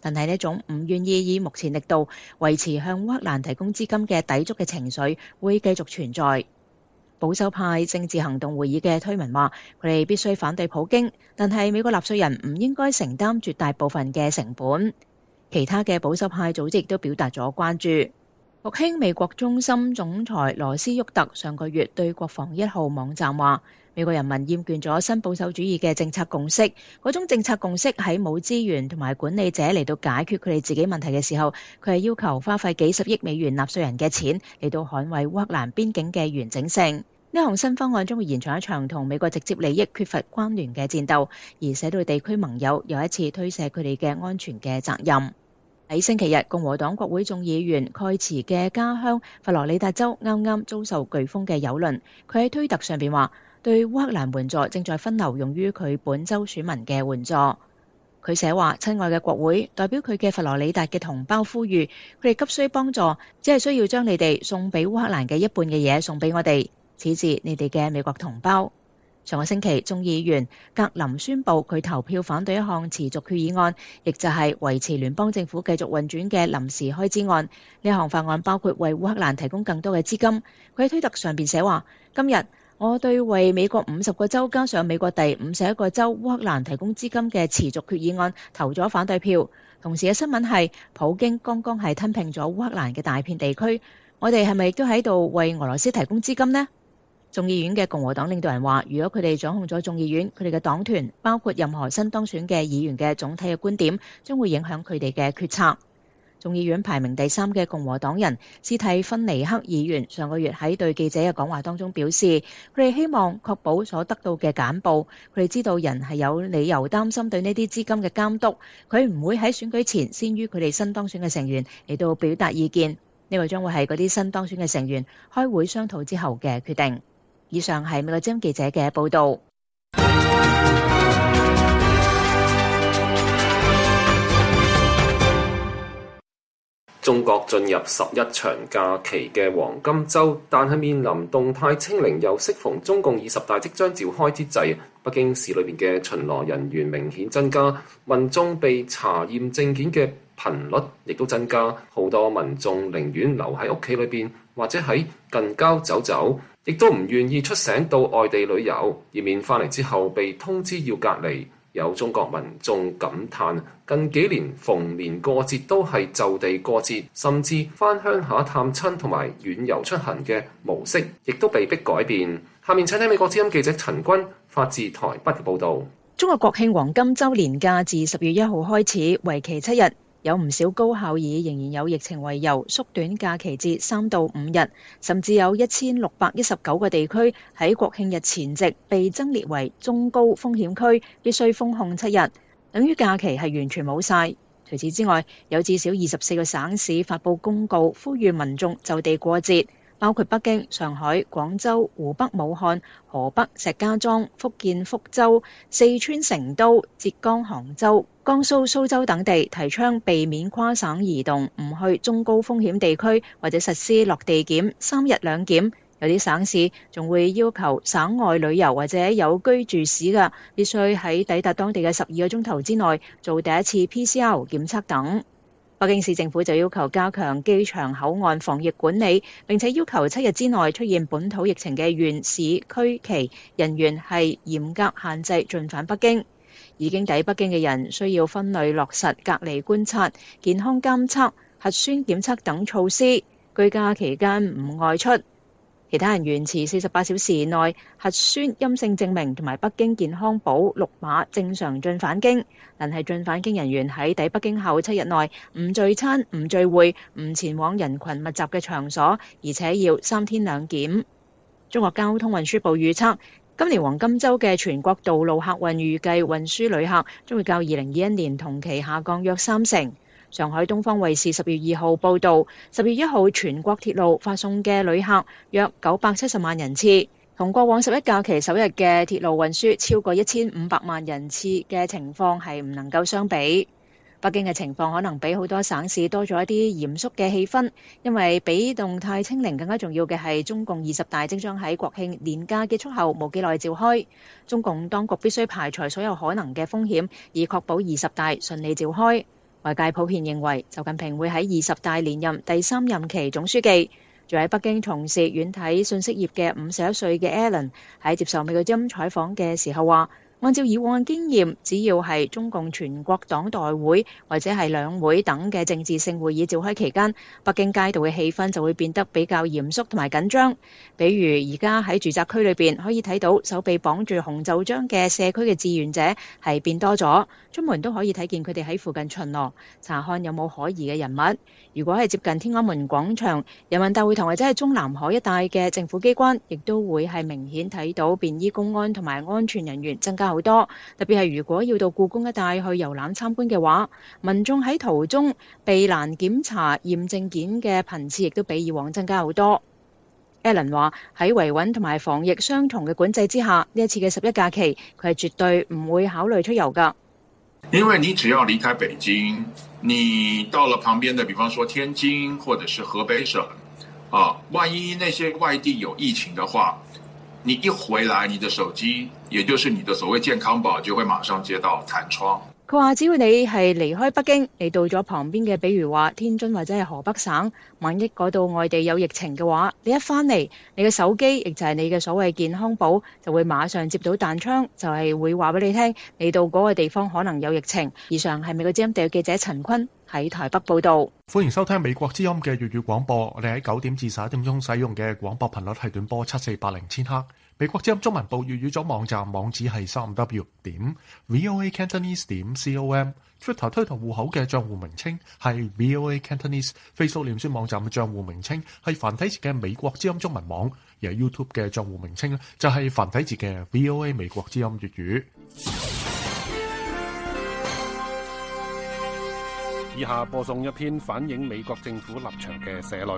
但係呢種唔願意以目前力度維持向烏克蘭提供資金嘅抵觸嘅情緒會繼續存在。保守派政治行動會議嘅推文話，佢哋必須反對普京，但係美國納稅人唔應該承擔絕大部分嘅成本。其他嘅保守派組織亦都表達咗關注。復興美國中心總裁羅斯沃特上個月對國防1號網站話，美國人民厭倦咗新保守主義嘅政策共識，嗰種政策共識喺冇資源同埋管理者嚟到解決佢哋自己問題嘅時候，佢係要求花費幾十億美元納稅人嘅錢嚟到捍衛烏克蘭邊境嘅完整性。呢項新方案將會延長一場同美國直接利益缺乏關聯嘅戰鬥，而使到地區盟友又一次推卸佢哋嘅安全嘅責任。喺星期日，共和黨國會眾議員蓋茨嘅家鄉佛羅里達州啱啱遭受颶風嘅蹂躪，佢喺推特上邊話，對烏克蘭援助正在分流用於佢本州選民嘅援助。佢寫話，親愛嘅國會，代表佢嘅佛羅里達嘅同胞呼籲，佢哋急需幫助，只係需要將你哋送俾烏克蘭嘅一半嘅嘢送俾我哋，此致你哋嘅美國同胞。上個星期，眾議員格林宣布佢投票反對一項持續決議案，亦就係維持聯邦政府繼續運轉嘅臨時開支案。呢項法案包括為烏克蘭提供更多嘅資金。佢喺推特上邊寫話，今日我對為美國50個州加上美國第51個州烏克蘭提供資金嘅持續決議案投咗反對票。同時嘅新聞係，普京剛剛係吞併咗烏克蘭嘅大片地區，我哋係咪亦都喺度為俄羅斯提供資金呢？眾議院嘅共和黨領導人話，如果佢哋掌控咗眾議院，佢哋嘅黨團包括任何新當選嘅議員嘅總體嘅觀點，將會影響佢哋嘅決策。眾議院排名第3嘅共和黨人斯蒂芬尼克議員上個月喺對記者嘅講話當中表示，佢哋希望確保所得到嘅簡報，佢哋知道人係有理由擔心對呢啲資金嘅監督，佢唔會喺選舉前先於佢哋新當選嘅成員嚟到表達意見。呢個將會係嗰啲新當選嘅成員開會商討之後嘅決定。以上係美國之音記者嘅報道。 中國進入11長假期嘅黃金週，但係面臨動態清零又適逢中共20大即將召開之際，北京市裏邊嘅巡邏人員明顯增加，民眾被查驗證件嘅頻率亦都增加，好多民眾寧願留喺屋企裏邊，或者喺近郊走走，亦都唔願意出省到外地旅遊，以免翻嚟之後被通知要隔離。有中國民眾感嘆，近幾年逢年過節都係就地過節，甚至翻鄉下探親同埋遠遊出行嘅模式，亦都被迫改變。下面請聽美國之音記者陳君發自台北嘅報導。 中國國慶黃金週年假自10月1號開始，為期7日。有唔少高校以仍然有疫情為由，縮短假期至3到5日，甚至有1619個地區喺國慶日前夕被增列為中高風險區，必須封控7日，等於假期係完全冇晒。除此之外，有至少24個省市發布公告，呼籲民眾就地過節，包括北京、上海、廣州、湖北武漢、河北石家莊、福建福州、四川成都、浙江杭州、江蘇蘇州等地，提倡避免跨省移動，唔去中高風險地區，或者實施落地檢3日2檢。有啲省市仲會要求省外旅遊或者有居住史嘅，必須喺抵達當地嘅12個鐘頭之內做第一次 PCR 檢測等。北京市政府就要求加強機場口岸防疫管理，並且要求7日之內出現本土疫情嘅縣市區旗人員係嚴格限制進返北京。已經抵北京嘅人需要分類落實隔離觀察、健康監測、核酸檢測等措施，居家期間唔外出。其他人員持48小時內核酸陰性證明同埋北京健康寶綠碼正常進返京，但係進返京人員喺抵北京後7日內唔聚餐、唔聚會、唔前往人群密集嘅場所，而且要3天2檢。中國交通運輸部預測，今年黃金週嘅全國道路客運預計運輸旅客將會較2021年同期下降約30%。上海東方衛視10月2號報導，10月1號全國鐵路發送嘅旅客約970萬人次，同過往11假期首日嘅鐵路運輸超過1500萬人次嘅情況係唔能夠相比。北京嘅情況可能比好多省市多咗一啲嚴肅嘅氣氛，因為比動態清零更加重要嘅係中共20大即將喺國慶年假結束後冇幾耐召開，中共當局必須排除所有可能嘅風險，以確保20大順利召開。 外界普遍認為習近平會喺20大連任第3任期總書記。住喺北京從事軟體信息業嘅51歲嘅 Alan 喺接受美國之音採訪嘅時候話，按照以往嘅經驗，只要係中共全國黨代會或者係兩會等嘅政治性會議召開期間，北京街道嘅氣氛就會變得比較嚴肅同埋緊張。比如而家喺住宅區裏邊可以睇到手臂綁住紅袖章嘅社區嘅志願者係變多咗，出門都可以睇見佢哋喺附近巡邏，查看有冇可疑嘅人物。如果係接近天安門廣場、人民大會堂或者係中南海一帶嘅政府機關，亦都會係明顯睇到便衣公安同埋安全人員增加好多。特別係如果要到故宮一帶去遊覽參觀嘅話，民眾喺途中避難檢查驗證件嘅頻次亦都比以往增加好多。Alan 話喺維穩同埋防疫雙重嘅管制之下，呢一次嘅11假期，佢係絕對唔會考慮出遊㗎。 因為你只要離開北京，你到了旁邊的，比方說天津或者是河北省，萬一那些外地有疫情的話，你一回來，你的手機，也就是你的所謂健康寶，就會馬上接到彈窗。 佢話只要你係離開北京，你到咗旁邊嘅，比如話天津或者係河北省，萬一嗰度外地有疫情嘅話，你一返嚟，你嘅手機亦就係你嘅所謂健康寶，就會馬上接到彈窗，就係會話俾你聽，你到嗰個地方可能有疫情。以上係美國之音特約記者陳坤喺台北報道。 歡迎收聽美國之音嘅粵語廣播，我哋喺9點至11點鐘使用嘅廣播頻率係短波7480千赫。美國之音中文部粵語組網站網址係3w.voacantonese.com，Twitter 推特戶口嘅帳戶名稱係 VOA Cantonese，Facebook 臉書網站嘅帳戶名稱係繁體字嘅美國之音中文網，而 YouTube 嘅帳戶名稱就係繁體字嘅 VOA 美國之音粵語。 以下播送一篇反映美國政府立場嘅社論。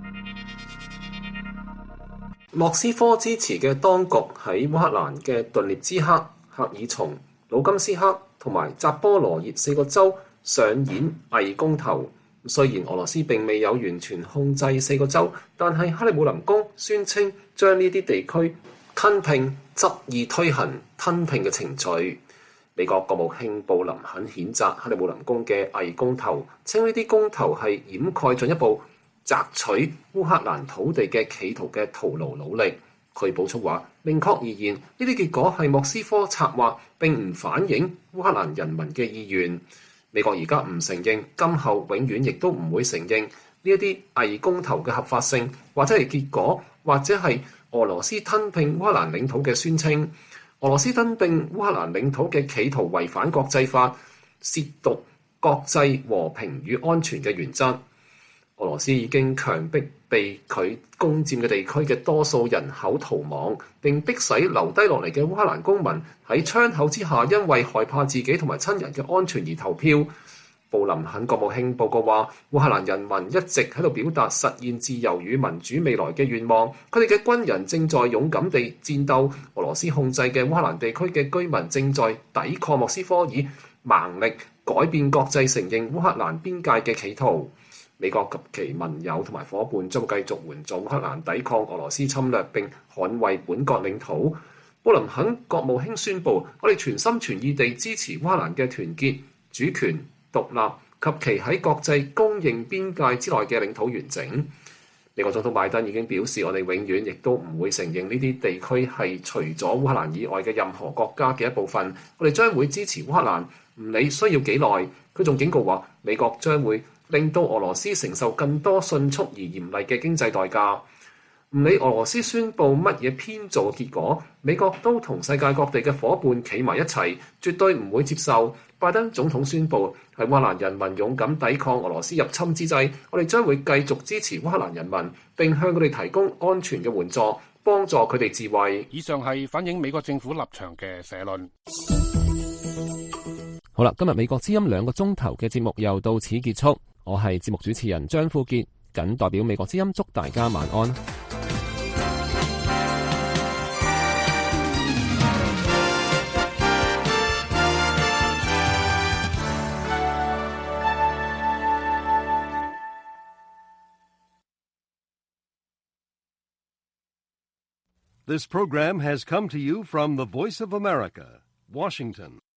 莫斯科支持嘅當局喺烏克蘭嘅頓涅茨克、赫爾松、盧甘斯克同埋扎波羅熱4個州上演偽公投。雖然俄羅斯並未有完全控制4個州，但係克里姆林宮宣稱將呢啲地區吞併，執意推行吞併嘅程序。美國國務卿布林肯譴責克里姆林宮嘅偽公投，稱呢啲公投係掩蓋進一步摘取烏克蘭土地嘅企圖嘅徒勞努力。佢補充話，明確而言，呢啲結果係莫斯科策劃，並唔反映烏克蘭人民嘅意願。美國而家唔承認，今後永遠亦都唔會承認呢一啲偽公投嘅合法性，或者係結果，或者係俄羅斯吞併烏克蘭領土嘅宣稱。俄羅斯吞併烏克蘭領土嘅企圖違反國際法，褻瀆國際和平與安全嘅原則。俄羅斯已經強迫被佢攻佔嘅地區嘅多數人口逃亡，並迫使留低落嚟嘅烏克蘭公民喺窗口之下，因為害怕自己同埋親人嘅安全而投票。布林肯國務卿報告話，烏克蘭人民一直喺度表達實現自由與民主未來嘅願望，佢哋嘅軍人正在勇敢地戰鬥，俄羅斯控制嘅烏克蘭地區嘅居民正在抵抗莫斯科以蠻力改變國際承認烏克蘭邊界嘅企圖。美國及其盟友同埋伙伴將繼續援助烏克蘭抵抗俄羅斯侵略並捍衛本國領土。布林肯國務卿宣布，我哋全心全意地支持烏克蘭嘅團結、主權、獨立及其喺國際公認邊界之內嘅領土完整。美國總統拜登已經表示，我哋永遠亦都唔會承認呢啲地區係除咗烏克蘭以外嘅任何國家嘅一部分。我哋將會支持烏克蘭，唔理需要幾耐。佢仲警告話，美國將會令到俄羅斯承受更多迅速而嚴厲嘅經濟代價。唔理俄羅斯宣布乜嘢編造結果，美國都同世界各地嘅伙伴企埋一齊，絕對唔會接受。拜登總統宣布，喺烏克蘭人民勇敢抵抗俄羅斯入侵之際，我哋將會繼續支持烏克蘭人民，並向佢哋提供安全嘅援助，幫助佢哋自衛。 以上係反映美國政府立場嘅社論。 好啦，今日美國之音2個鐘頭嘅節目又到此結束。我係節目主持人張富傑，謹代表美國之音祝大家晚安。 This program has come to you from the Voice of America, Washington.